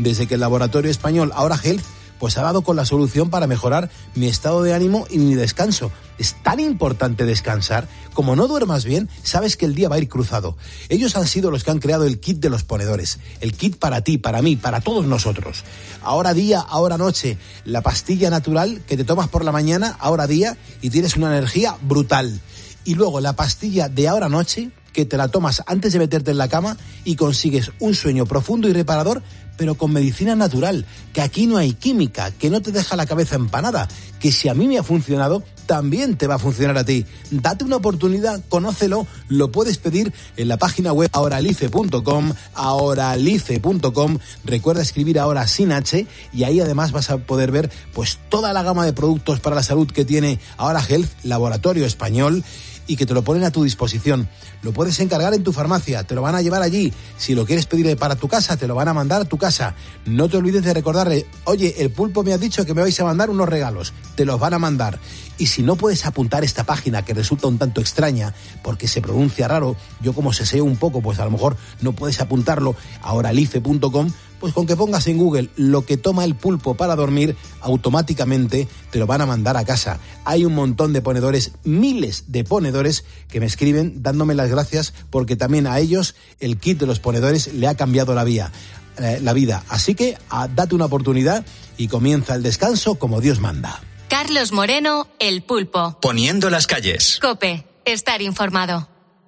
desde que el laboratorio español Ahora Health pues ha dado con la solución para mejorar mi estado de ánimo y mi descanso. Es tan importante descansar. Como no duermas bien, sabes que el día va a ir cruzado. Ellos han sido los que han creado el kit de los ponedores. El kit para ti, para mí, para todos nosotros. Ahora día, ahora noche. La pastilla natural que te tomas por la mañana, ahora día, y tienes una energía brutal. Y luego la pastilla de ahora noche, que te la tomas antes de meterte en la cama y consigues un sueño profundo y reparador, pero con medicina natural, que aquí no hay química, que no te deja la cabeza empanada, que si a mí me ha funcionado, también te va a funcionar a ti. Date una oportunidad, conócelo, lo puedes pedir en la página web ahoralife punto com, ahoralife punto com, recuerda escribir ahora sin H, y ahí además vas a poder ver pues toda la gama de productos para la salud que tiene Ahora Health, laboratorio español, y que te lo ponen a tu disposición. Lo puedes encargar en tu farmacia, te lo van a llevar allí. Si lo quieres pedir para tu casa, te lo van a mandar a tu casa. No te olvides de recordarle, oye, el Pulpo me ha dicho que me vais a mandar unos regalos. Te los van a mandar. Y si no puedes apuntar esta página, que resulta un tanto extraña, porque se pronuncia raro, yo como seseo un poco, pues a lo mejor no puedes apuntarlo, ahoralife punto com, pues con que pongas en Google lo que toma el pulpo para dormir, automáticamente te lo van a mandar a casa. Hay un montón de ponedores, miles de ponedores que me escriben dándome las gracias porque también a ellos el kit de los ponedores le ha cambiado la vida. Eh, la vida. Así que a, date una oportunidad y comienza el descanso como Dios manda. Carlos Moreno, El Pulpo. Poniendo las calles. COPE, estar informado.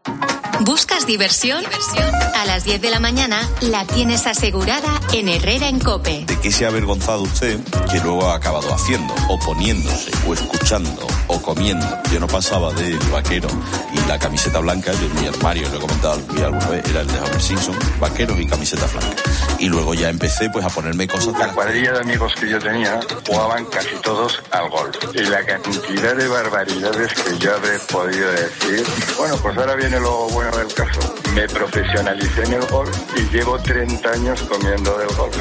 ¿Buscas diversión? A las diez de la mañana la tienes asegurada en Herrera en COPE. ¿De qué se ha avergonzado usted que luego ha acabado haciendo, o poniéndose, o escuchando, o comiendo? Yo no pasaba del vaquero y la camiseta blanca, yo en mi armario, lo he comentado alguna vez, era el de Homer Simpson, vaqueros y camiseta blanca. Y luego ya empecé pues a ponerme cosas... La cuadrilla de amigos que yo tenía jugaban casi todos al golf. Y la cantidad de barbaridades que yo habré podido decir... Bueno, pues ahora viene lo bueno del caso. Me profesionalicé en el golf y llevo treinta años comiendo del golf.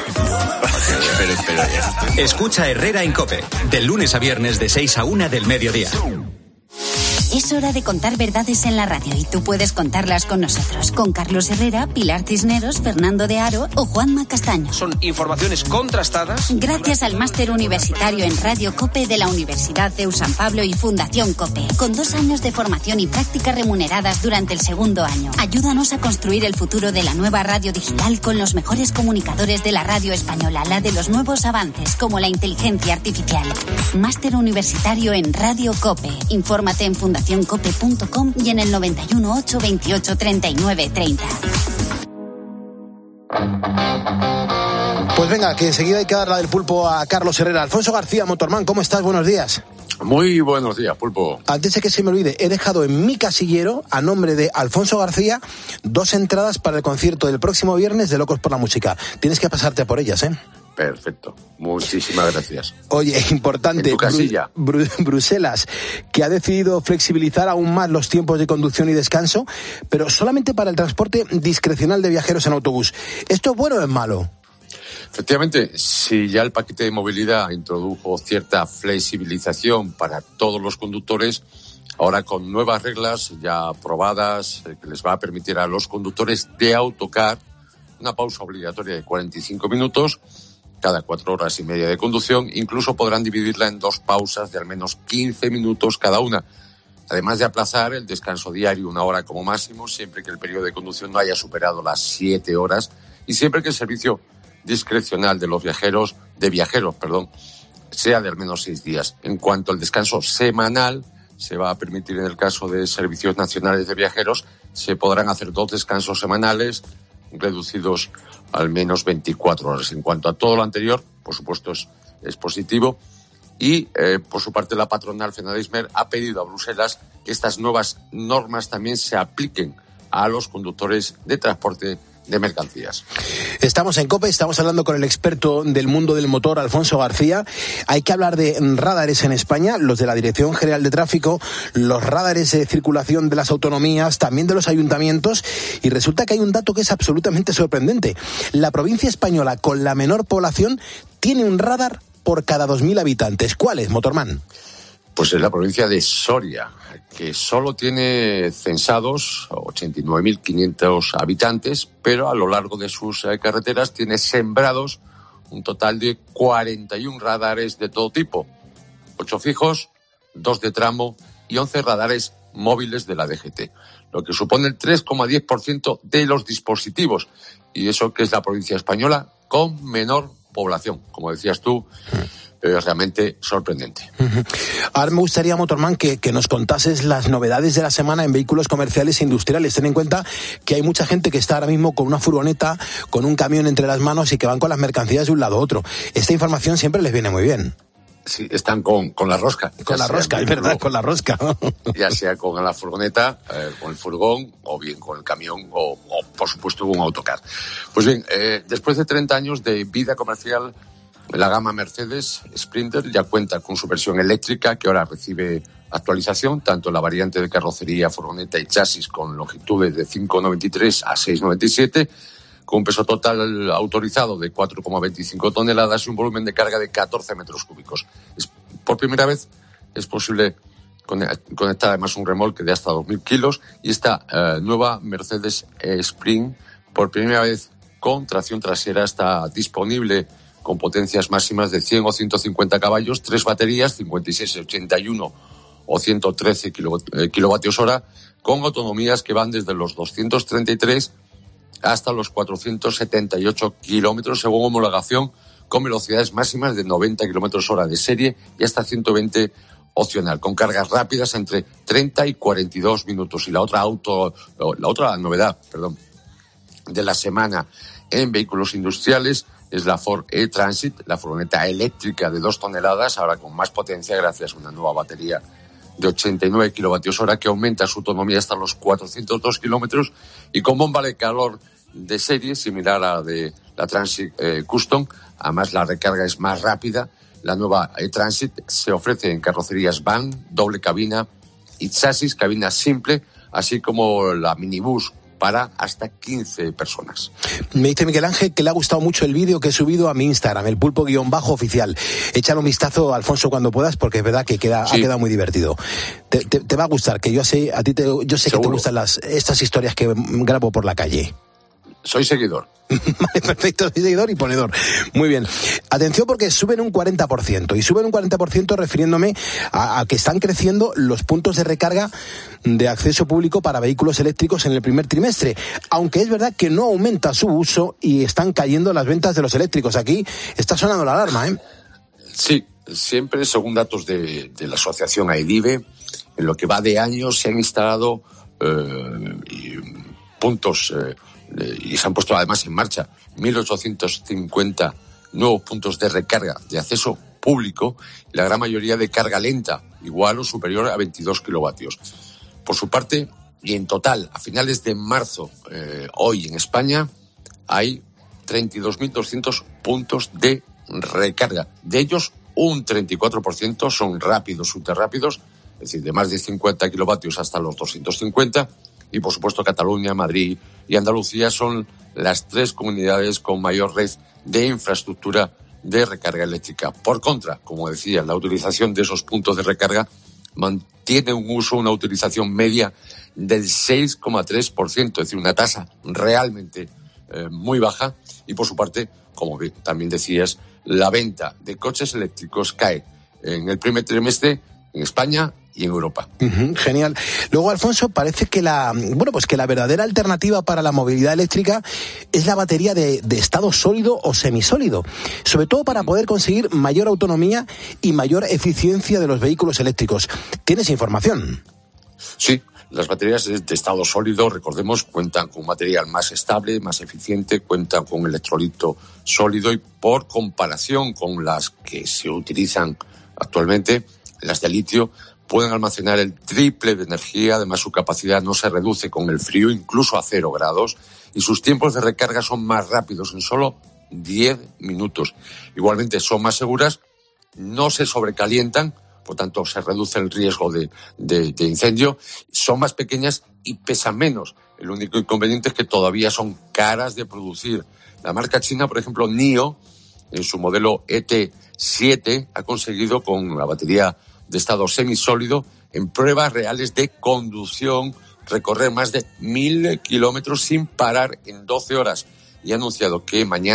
Pero, pero, escucha Herrera en COPE, de lunes a viernes de seis a una del mediodía. Es hora de contar verdades en la radio y tú puedes contarlas con nosotros, con Carlos Herrera, Pilar Cisneros, Fernando de Aro o Juanma Castaño. Son informaciones contrastadas. Gracias al máster universitario en Radio COPE de la Universidad C E U San Pablo y Fundación COPE, con dos años de formación y prácticas remuneradas durante el segundo año. Ayúdanos a construir el futuro de la nueva radio digital con los mejores comunicadores de la radio española, la de los nuevos avances como la inteligencia artificial. Máster universitario en Radio COPE. Infórmate en fundación cope punto com y en el noventa y uno ocho veintiocho treinta y nueve treinta. Pues venga, que enseguida hay que dar la del pulpo a Carlos Herrera. Alfonso García, Motorman, ¿cómo estás? Buenos días. Muy buenos días, Pulpo. Antes de que se me olvide, he dejado en mi casillero, a nombre de Alfonso García, dos entradas para el concierto del próximo viernes de Locos por la Música. Tienes que pasarte por ellas, ¿eh? Perfecto. Muchísimas gracias. Oye, importante, en tu casilla. Bru- Bru- Bruselas, que ha decidido flexibilizar aún más los tiempos de conducción y descanso, pero solamente para el transporte discrecional de viajeros en autobús. ¿Esto es bueno o es malo? Efectivamente, si ya el paquete de movilidad introdujo cierta flexibilización para todos los conductores, ahora con nuevas reglas ya aprobadas, que les va a permitir a los conductores de autocar una pausa obligatoria de cuarenta y cinco minutos cada cuatro horas y media de conducción. Incluso podrán dividirla en dos pausas de al menos quince minutos cada una, además de aplazar el descanso diario una hora como máximo, siempre que el periodo de conducción no haya superado las siete horas y siempre que el servicio discrecional de los viajeros, de viajeros, perdón, sea de al menos seis días. En cuanto al descanso semanal, se va a permitir en el caso de servicios nacionales de viajeros, se podrán hacer dos descansos semanales reducidos al menos veinticuatro horas. En cuanto a todo lo anterior, por supuesto es, es positivo. Y, eh, por su parte, la patronal Fenadismer ha pedido a Bruselas que estas nuevas normas también se apliquen a los conductores de transporte de mercancías. Estamos en COPE, estamos hablando con el experto del mundo del motor, Alfonso García. Hay que hablar de radares en España, los de la Dirección General de Tráfico, los radares de circulación de las autonomías, también de los ayuntamientos, y resulta que hay un dato que es absolutamente sorprendente. La provincia española con la menor población tiene un radar por cada dos mil habitantes. ¿Cuál es, Motorman? Pues es la provincia de Soria, que solo tiene censados ochenta y nueve mil quinientos habitantes, pero a lo largo de sus eh, carreteras tiene sembrados un total de cuarenta y uno radares de todo tipo, ocho fijos, dos de tramo y once radares móviles de la D G T, lo que supone el tres coma diez por ciento de los dispositivos, y eso que es la provincia española con menor población, como decías tú. Es realmente sorprendente. Uh-huh. Ahora me gustaría, Motorman, que, que nos contases las novedades de la semana en vehículos comerciales e industriales. Ten en cuenta que hay mucha gente que está ahora mismo con una furgoneta, con un camión entre las manos y que van con las mercancías de un lado a otro. Esta información siempre les viene muy bien. Sí, están con, con la rosca. Con la rosca, es verdad, con la rosca. Ya sea con la furgoneta, eh, con el furgón, o bien con el camión, o, o por supuesto con un autocar. Pues bien, eh, después de treinta años de vida comercial, la gama Mercedes Sprinter ya cuenta con su versión eléctrica, que ahora recibe actualización, tanto la variante de carrocería, furgoneta y chasis con longitudes de cinco coma noventa y tres a seis coma noventa y siete, con un peso total autorizado de cuatro coma veinticinco toneladas y un volumen de carga de catorce metros cúbicos. Es, por primera vez es posible conectar además un remolque de hasta dos mil kilos, y esta eh, nueva Mercedes Sprint, por primera vez con tracción trasera, está disponible con potencias máximas de cien o ciento cincuenta caballos, tres baterías, cincuenta y seis, ochenta y uno o ciento trece kilovatios hora, con autonomías que van desde los doscientos treinta y tres hasta los cuatrocientos setenta y ocho kilómetros, según homologación, con velocidades máximas de noventa kilómetros hora de serie y hasta ciento veinte opcional, con cargas rápidas entre treinta y cuarenta y dos minutos. Y la otra auto, la otra novedad, perdón, de la semana en vehículos industriales es la Ford E-Transit, la furgoneta eléctrica de dos toneladas, ahora con más potencia gracias a una nueva batería de ochenta y nueve kilovatios hora que aumenta su autonomía hasta los cuatrocientos dos kilómetros, y con bomba de calor de serie similar a la de la Transit eh, Custom. Además, la recarga es más rápida. La nueva E-Transit se ofrece en carrocerías van, doble cabina y chasis, cabina simple, así como la minibús para hasta quince personas. Me dice Miguel Ángel que le ha gustado mucho el vídeo que he subido a mi Instagram, el pulpo-oficial. Échale un vistazo, Alfonso, cuando puedas, porque es verdad que queda, sí. ha quedado muy divertido. Te, te, te va a gustar, que yo sé, a ti te, yo sé Seguro. que te gustan las, estas historias que grabo por la calle. Soy seguidor. Vale, perfecto, soy seguidor y ponedor. Muy bien. Atención, porque suben un cuarenta por ciento. Y suben un cuarenta por ciento refiriéndome a, a que están creciendo los puntos de recarga de acceso público para vehículos eléctricos en el primer trimestre. Aunque es verdad que no aumenta su uso y están cayendo las ventas de los eléctricos. Aquí está sonando la alarma, ¿eh? Sí, siempre, según datos de, de la asociación AEDIVE, en lo que va de año se han instalado eh, puntos... Eh, y se han puesto además en marcha mil ochocientos cincuenta nuevos puntos de recarga de acceso público, y la gran mayoría de carga lenta, igual o superior a veintidós kilovatios. Por su parte, y en total, a finales de marzo, eh, hoy en España, hay treinta y dos mil doscientos puntos de recarga. De ellos, un treinta y cuatro por ciento son rápidos, ultrarrápidos, es decir, de más de cincuenta kilovatios hasta los doscientos cincuenta, y por supuesto Cataluña, Madrid y Andalucía son las tres comunidades con mayor red de infraestructura de recarga eléctrica. Por contra, como decía, la utilización de esos puntos de recarga mantiene un uso, una utilización media del seis coma tres por ciento, es decir, una tasa realmente eh, muy baja. Y por su parte, como también decías, la venta de coches eléctricos cae en el primer trimestre en España y en Europa. Uh-huh, genial. Luego, Alfonso, parece que la bueno pues que la verdadera alternativa para la movilidad eléctrica es la batería de, de estado sólido o semisólido, sobre todo para poder conseguir mayor autonomía y mayor eficiencia de los vehículos eléctricos. ¿Tienes información? Sí. Las baterías de estado sólido, recordemos, cuentan con un material más estable, más eficiente, cuentan con electrolito sólido y, por comparación con las que se utilizan actualmente, las de litio, pueden almacenar el triple de energía. Además, su capacidad no se reduce con el frío, incluso a cero grados, y sus tiempos de recarga son más rápidos, en solo diez minutos. Igualmente son más seguras, no se sobrecalientan, por tanto se reduce el riesgo de, de, de incendio, son más pequeñas y pesan menos. El único inconveniente es que todavía son caras de producir. La marca china, por ejemplo, NIO, en su modelo E T siete, ha conseguido con la batería de estado semisólido, en pruebas reales de conducción, recorrer más de mil kilómetros sin parar en doce horas. Y ha anunciado que mañana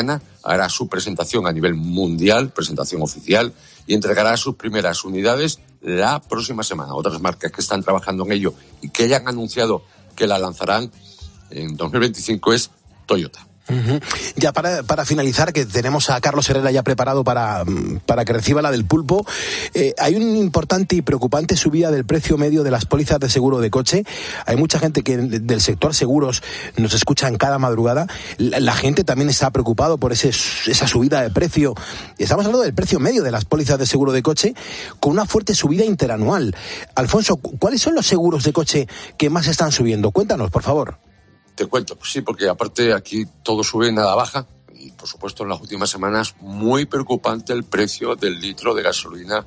hará su presentación a nivel mundial, presentación oficial, y entregará sus primeras unidades la próxima semana. Otras marcas que están trabajando en ello y que ya han anunciado que la lanzarán en dos mil veinticinco es Toyota. Uh-huh. Ya para, para finalizar, que tenemos a Carlos Herrera ya preparado para, para que reciba la del pulpo, eh, hay una importante y preocupante subida del precio medio de las pólizas de seguro de coche. Hay mucha gente que del sector seguros nos escucha en cada madrugada. La, la gente también está preocupado por ese, esa subida de precio. Estamos hablando del precio medio de las pólizas de seguro de coche, con una fuerte subida interanual. Alfonso, ¿cuáles son los seguros de coche que más están subiendo? Cuéntanos, por favor. Te cuento, pues sí, porque aparte aquí todo sube, nada baja, y por supuesto en las últimas semanas muy preocupante el precio del litro de gasolina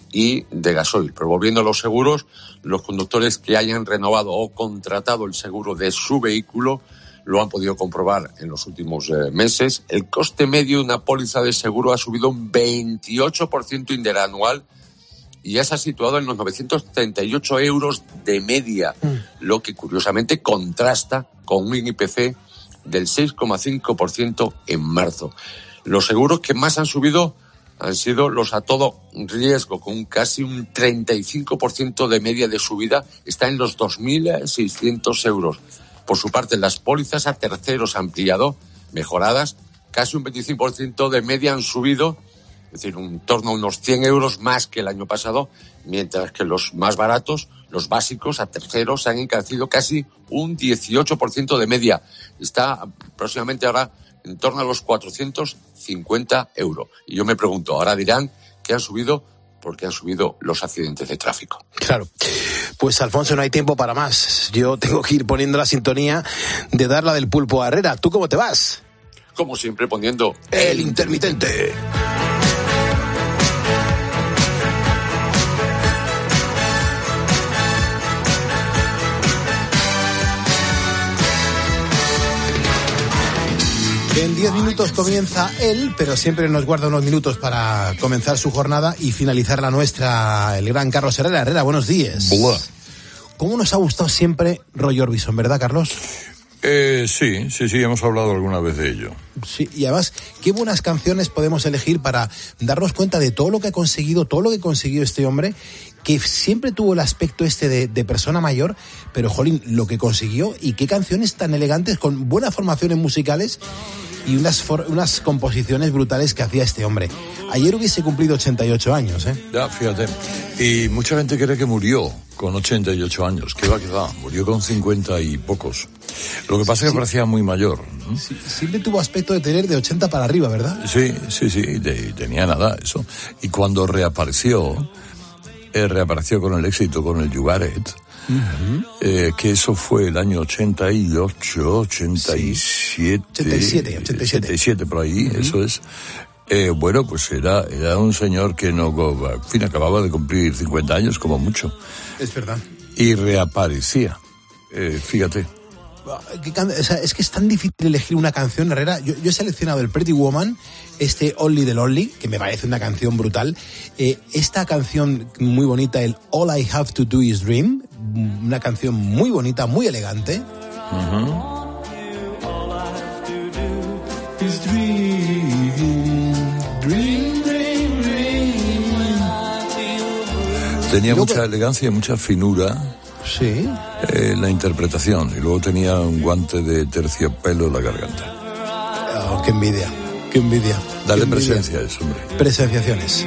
y de gasoil. Pero volviendo a los seguros, los conductores que hayan renovado o contratado el seguro de su vehículo lo han podido comprobar en los últimos eh, meses. El coste medio de una póliza de seguro ha subido un veintiocho por ciento interanual y ya se ha situado en los novecientos treinta y ocho euros de media, mm. lo que curiosamente contrasta con un I P C del seis coma cinco por ciento en marzo. Los seguros que más han subido han sido los a todo riesgo, con casi un treinta y cinco por ciento de media de subida, está en los dos mil seiscientos euros. Por su parte, las pólizas a terceros ampliado, mejoradas, casi un veinticinco por ciento de media han subido, es decir, en torno a unos cien euros más que el año pasado, mientras que los más baratos, los básicos, a terceros, se han encarecido casi un dieciocho por ciento de media. Está aproximadamente ahora en torno a los cuatrocientos cincuenta euros. Y yo me pregunto, ahora dirán que han subido porque han subido los accidentes de tráfico. Claro. Pues, Alfonso, no hay tiempo para más. Yo tengo que ir poniendo la sintonía de dar la del pulpo a Herrera. ¿Tú cómo te vas? Como siempre, poniendo El Intermitente. En diez minutos comienza él, pero siempre nos guarda unos minutos para comenzar su jornada y finalizar la nuestra, el gran Carlos Herrera. Herrera, buenos días. Buah. ¿Cómo nos ha gustado siempre Roy Orbison, verdad, Carlos? Eh, sí, sí, sí, hemos hablado alguna vez de ello. Sí, y además, qué buenas canciones podemos elegir para darnos cuenta de todo lo que ha conseguido, todo lo que consiguió este hombre, que siempre tuvo el aspecto este de, de persona mayor, pero, jolín, lo que consiguió y qué canciones tan elegantes, con buenas formaciones musicales y unas, for, unas composiciones brutales que hacía este hombre. Ayer hubiese cumplido ochenta y ocho años, ¿eh? Ya, fíjate. Y mucha gente cree que murió con ochenta y ocho años. ¿Qué va, qué va? Murió con cincuenta y pocos. Lo que pasa es que sí, parecía muy mayor. Sí, siempre tuvo aspecto de tener de ochenta para arriba, ¿verdad? Sí, sí, sí, de, tenía nada, eso. Y cuando reapareció, eh, reapareció con el éxito, con el You Got It, uh-huh. eh, que eso fue el año ochenta y ocho, ochenta y siete, sí. ochenta y siete, ochenta y siete. ochenta y siete por ahí, uh-huh. Eso es. Eh, bueno, pues era, era un señor que no, en fin, acababa de cumplir cincuenta años como mucho. Es verdad. Y reaparecía, eh, fíjate. O sea, es que es tan difícil elegir una canción, Herrera. Yo, yo he seleccionado el Pretty Woman, este Only the Lonely, que me parece una canción brutal. Eh, esta canción muy bonita, el All I Have to Do is Dream, una canción muy bonita, muy elegante. Uh-huh. Tenía mucha que... elegancia y mucha finura. Sí. Eh, la interpretación. Y luego tenía un guante de terciopelo en la garganta. Oh, qué envidia. Qué envidia. Dale qué presencia a eso, hombre. Presenciaciones.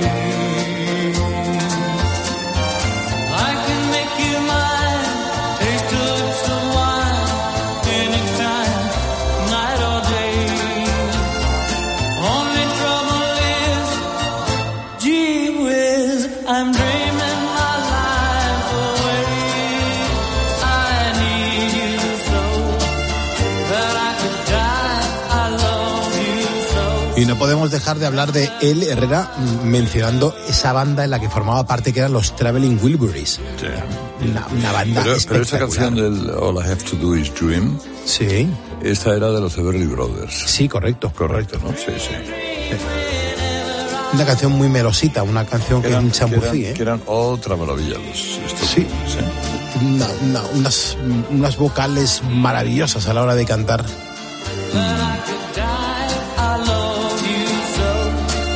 Y no podemos dejar de hablar de él, Herrera, mencionando esa banda en la que formaba parte, que eran los Traveling Wilburys. Sí. Una, una banda pero, espectacular. Pero esta canción del All I Have to Do is Dream, sí, esta era de los Everly Brothers. Sí, correcto. Correcto, ¿no? Sí, sí. sí. Una canción muy melosita, una canción que, que eran, es un champurcí, que ¿eh? Que eran otra maravilla los, estos sí. Grupos, ¿eh? Una, una, unas, unas vocales maravillosas a la hora de cantar. Mm.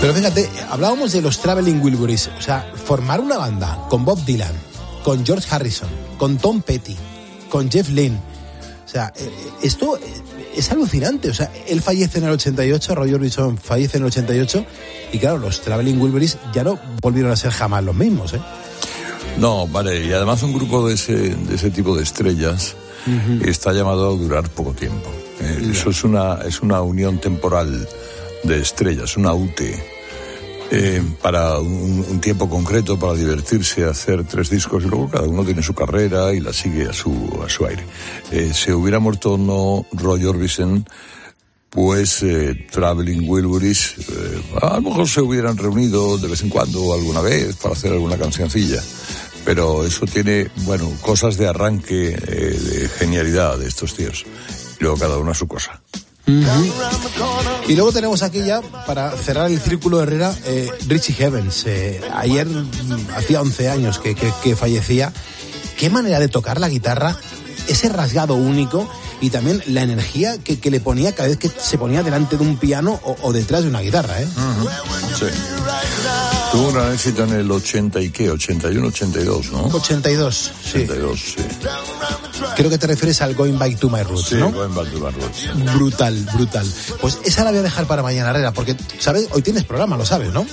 Pero fíjate, hablábamos de los Traveling Wilburys. O sea, formar una banda con Bob Dylan, con George Harrison, con Tom Petty, con Jeff Lynne. O sea, esto es alucinante. O sea, él fallece en el ochenta y ocho, Roy Orbison fallece en el ochenta y ocho, y claro, los Traveling Wilburys ya no volvieron a ser jamás los mismos, ¿eh? No, vale, y además un grupo de ese, de ese tipo de estrellas uh-huh. está llamado a durar poco tiempo. Eh, yeah. Eso es una, es una unión temporal de estrellas, una U T. Eh, para un, un tiempo concreto, para divertirse, hacer tres discos, y luego cada uno tiene su carrera y la sigue a su, a su aire. Eh, si hubiera muerto no Roy Orbison, pues eh, Traveling Wilburys, eh, a lo mejor se hubieran reunido de vez en cuando, alguna vez, para hacer alguna cancioncilla. Pero eso tiene, bueno, cosas de arranque, eh, de genialidad de estos tíos. Y luego cada uno a su cosa. Uh-huh. Y luego tenemos aquí ya, para cerrar el círculo de Herrera, eh, Richie Havens. Eh, ayer mm, hacía once años que, que, que fallecía. Qué manera de tocar la guitarra, ese rasgado único y también la energía que, que le ponía cada vez que se ponía delante de un piano o, o detrás de una guitarra, ¿eh? Uh-huh. Sí. Tuvo un gran éxito en el ochenta y qué, ochenta y uno, ochenta y dos, ¿no? ochenta y dos, sí. ochenta y dos, sí. Creo que te refieres al Going Back to My Roots, sí, ¿no? Going Back to My Roots. Brutal, brutal. Pues esa la voy a dejar para mañana, Herrera, porque, ¿sabes? Hoy tienes programa, lo sabes, ¿no? Uh,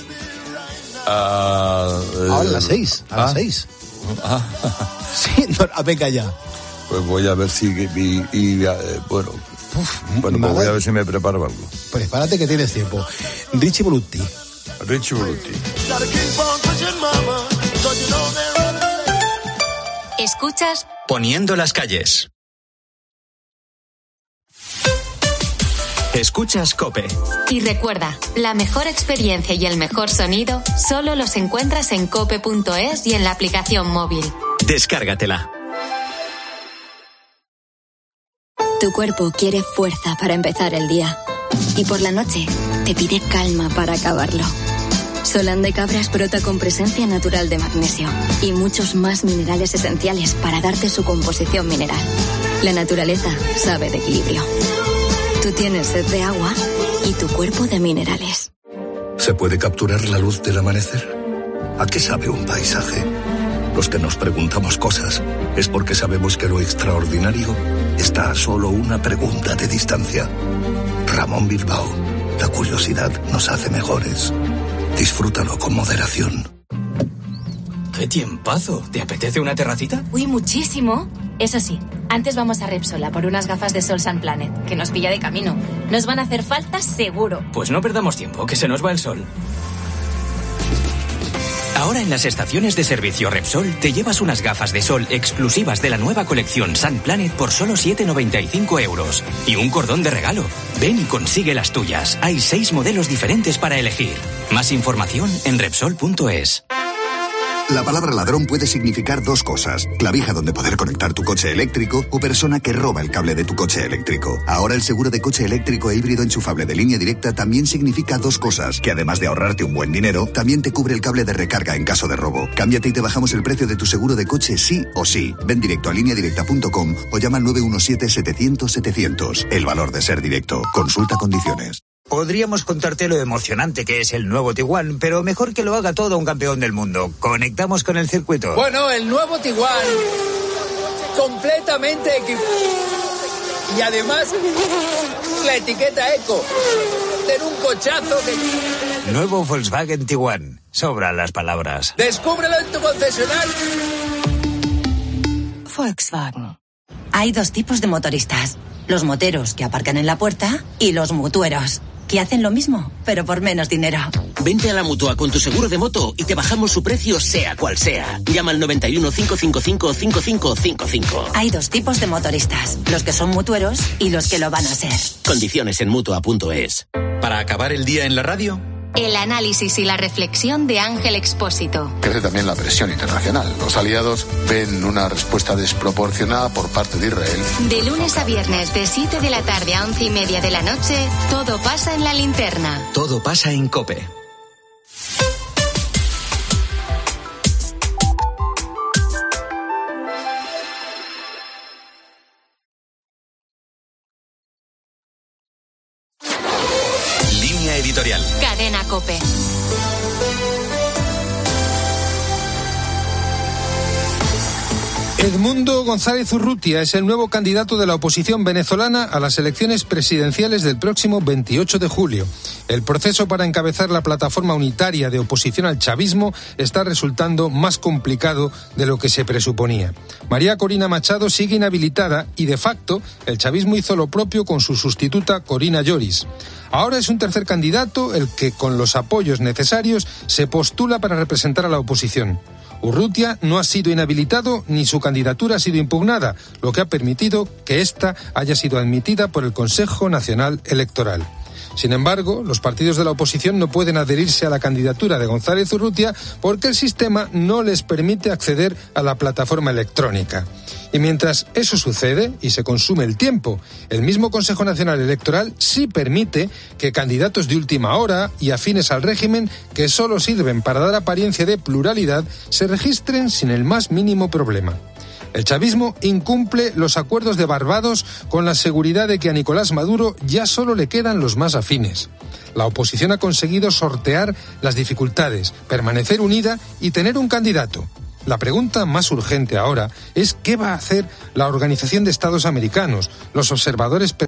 eh, Ahora a las seis, a ah, las seis. Ah, sí, no, venga ya. Pues voy a ver si... Y, y, eh, bueno, Uf, bueno pues voy a ver si me preparo algo. Prepárate que tienes tiempo. Richie Brutti. Richie Brutti. Escuchas Poniendo las calles. Escuchas COPE. Y recuerda, la mejor experiencia y el mejor sonido solo los encuentras en cope punto es y en la aplicación móvil. Descárgatela. Tu cuerpo quiere fuerza para empezar el día. Y por la noche te pide calma para acabarlo. Solán de Cabras brota con presencia natural de magnesio y muchos más minerales esenciales para darte su composición mineral. La naturaleza sabe de equilibrio. Tú tienes sed de agua y tu cuerpo de minerales. ¿Se puede capturar la luz del amanecer? ¿A qué sabe un paisaje? Los que nos preguntamos cosas es porque sabemos que lo extraordinario está a solo una pregunta de distancia. Ramón Bilbao, la curiosidad nos hace mejores. Disfrútalo con moderación. ¡Qué tiempazo! ¿Te apetece una terracita? Uy, muchísimo. Eso sí, antes vamos a Repsol a por unas gafas de sol Sun Planet, que nos pilla de camino. Nos van a hacer falta seguro. Pues no perdamos tiempo, que se nos va el sol. Ahora en las estaciones de servicio Repsol te llevas unas gafas de sol exclusivas de la nueva colección Sun Planet por solo siete noventa y cinco euros. Y un cordón de regalo. Ven y consigue las tuyas. Hay seis modelos diferentes para elegir. Más información en Repsol punto es. La palabra ladrón puede significar dos cosas: clavija donde poder conectar tu coche eléctrico o persona que roba el cable de tu coche eléctrico. Ahora el seguro de coche eléctrico e híbrido enchufable de Línea Directa también significa dos cosas, que además de ahorrarte un buen dinero, también te cubre el cable de recarga en caso de robo. Cámbiate y te bajamos el precio de tu seguro de coche sí o sí. Ven directo a línea directa punto com o llama al nueve uno siete, setecientos, setecientos. El valor de ser directo. Consulta condiciones. Podríamos contarte lo emocionante que es el nuevo Tiguan, pero mejor que lo haga todo un campeón del mundo. Conectamos con el circuito. Bueno, el nuevo Tiguan, completamente equipado. Y además, la etiqueta Eco. Tener un cochazo que... Nuevo Volkswagen Tiguan. Sobran las palabras. Descúbrelo en tu concesionario. Volkswagen. Hay dos tipos de motoristas. Los moteros que aparcan en la puerta y los mutueros, que hacen lo mismo, pero por menos dinero. Vente a la Mutua con tu seguro de moto y te bajamos su precio sea cual sea. Llama al noventa y uno, cinco cinco cinco, cinco cinco cinco cinco. Hay dos tipos de motoristas, los que son mutueros y los que lo van a ser. Condiciones en Mutua punto es. Para acabar el día en la radio, el análisis y la reflexión de Ángel Expósito. Crece también la presión internacional. Los aliados ven una respuesta desproporcionada por parte de Israel. De lunes a viernes, de siete de la tarde a once y media de la noche, todo pasa en la linterna. Todo pasa en COPE. editorial. Cadena COPE. Edmundo González Urrutia es el nuevo candidato de la oposición venezolana a las elecciones presidenciales del próximo veintiocho de julio. El proceso para encabezar la plataforma unitaria de oposición al chavismo está resultando más complicado de lo que se presuponía. María Corina Machado sigue inhabilitada y, de facto, el chavismo hizo lo propio con su sustituta Corina Lloris. Ahora es un tercer candidato el que, con los apoyos necesarios, se postula para representar a la oposición. Urrutia no ha sido inhabilitado ni su candidatura ha sido impugnada, lo que ha permitido que ésta haya sido admitida por el Consejo Nacional Electoral. Sin embargo, los partidos de la oposición no pueden adherirse a la candidatura de González Urrutia porque el sistema no les permite acceder a la plataforma electrónica. Y mientras eso sucede y se consume el tiempo, el mismo Consejo Nacional Electoral sí permite que candidatos de última hora y afines al régimen, que solo sirven para dar apariencia de pluralidad, se registren sin el más mínimo problema. El chavismo incumple los acuerdos de Barbados con la seguridad de que a Nicolás Maduro ya solo le quedan los más afines. La oposición ha conseguido sortear las dificultades, permanecer unida y tener un candidato. La pregunta más urgente ahora es qué va a hacer la Organización de Estados Americanos, los observadores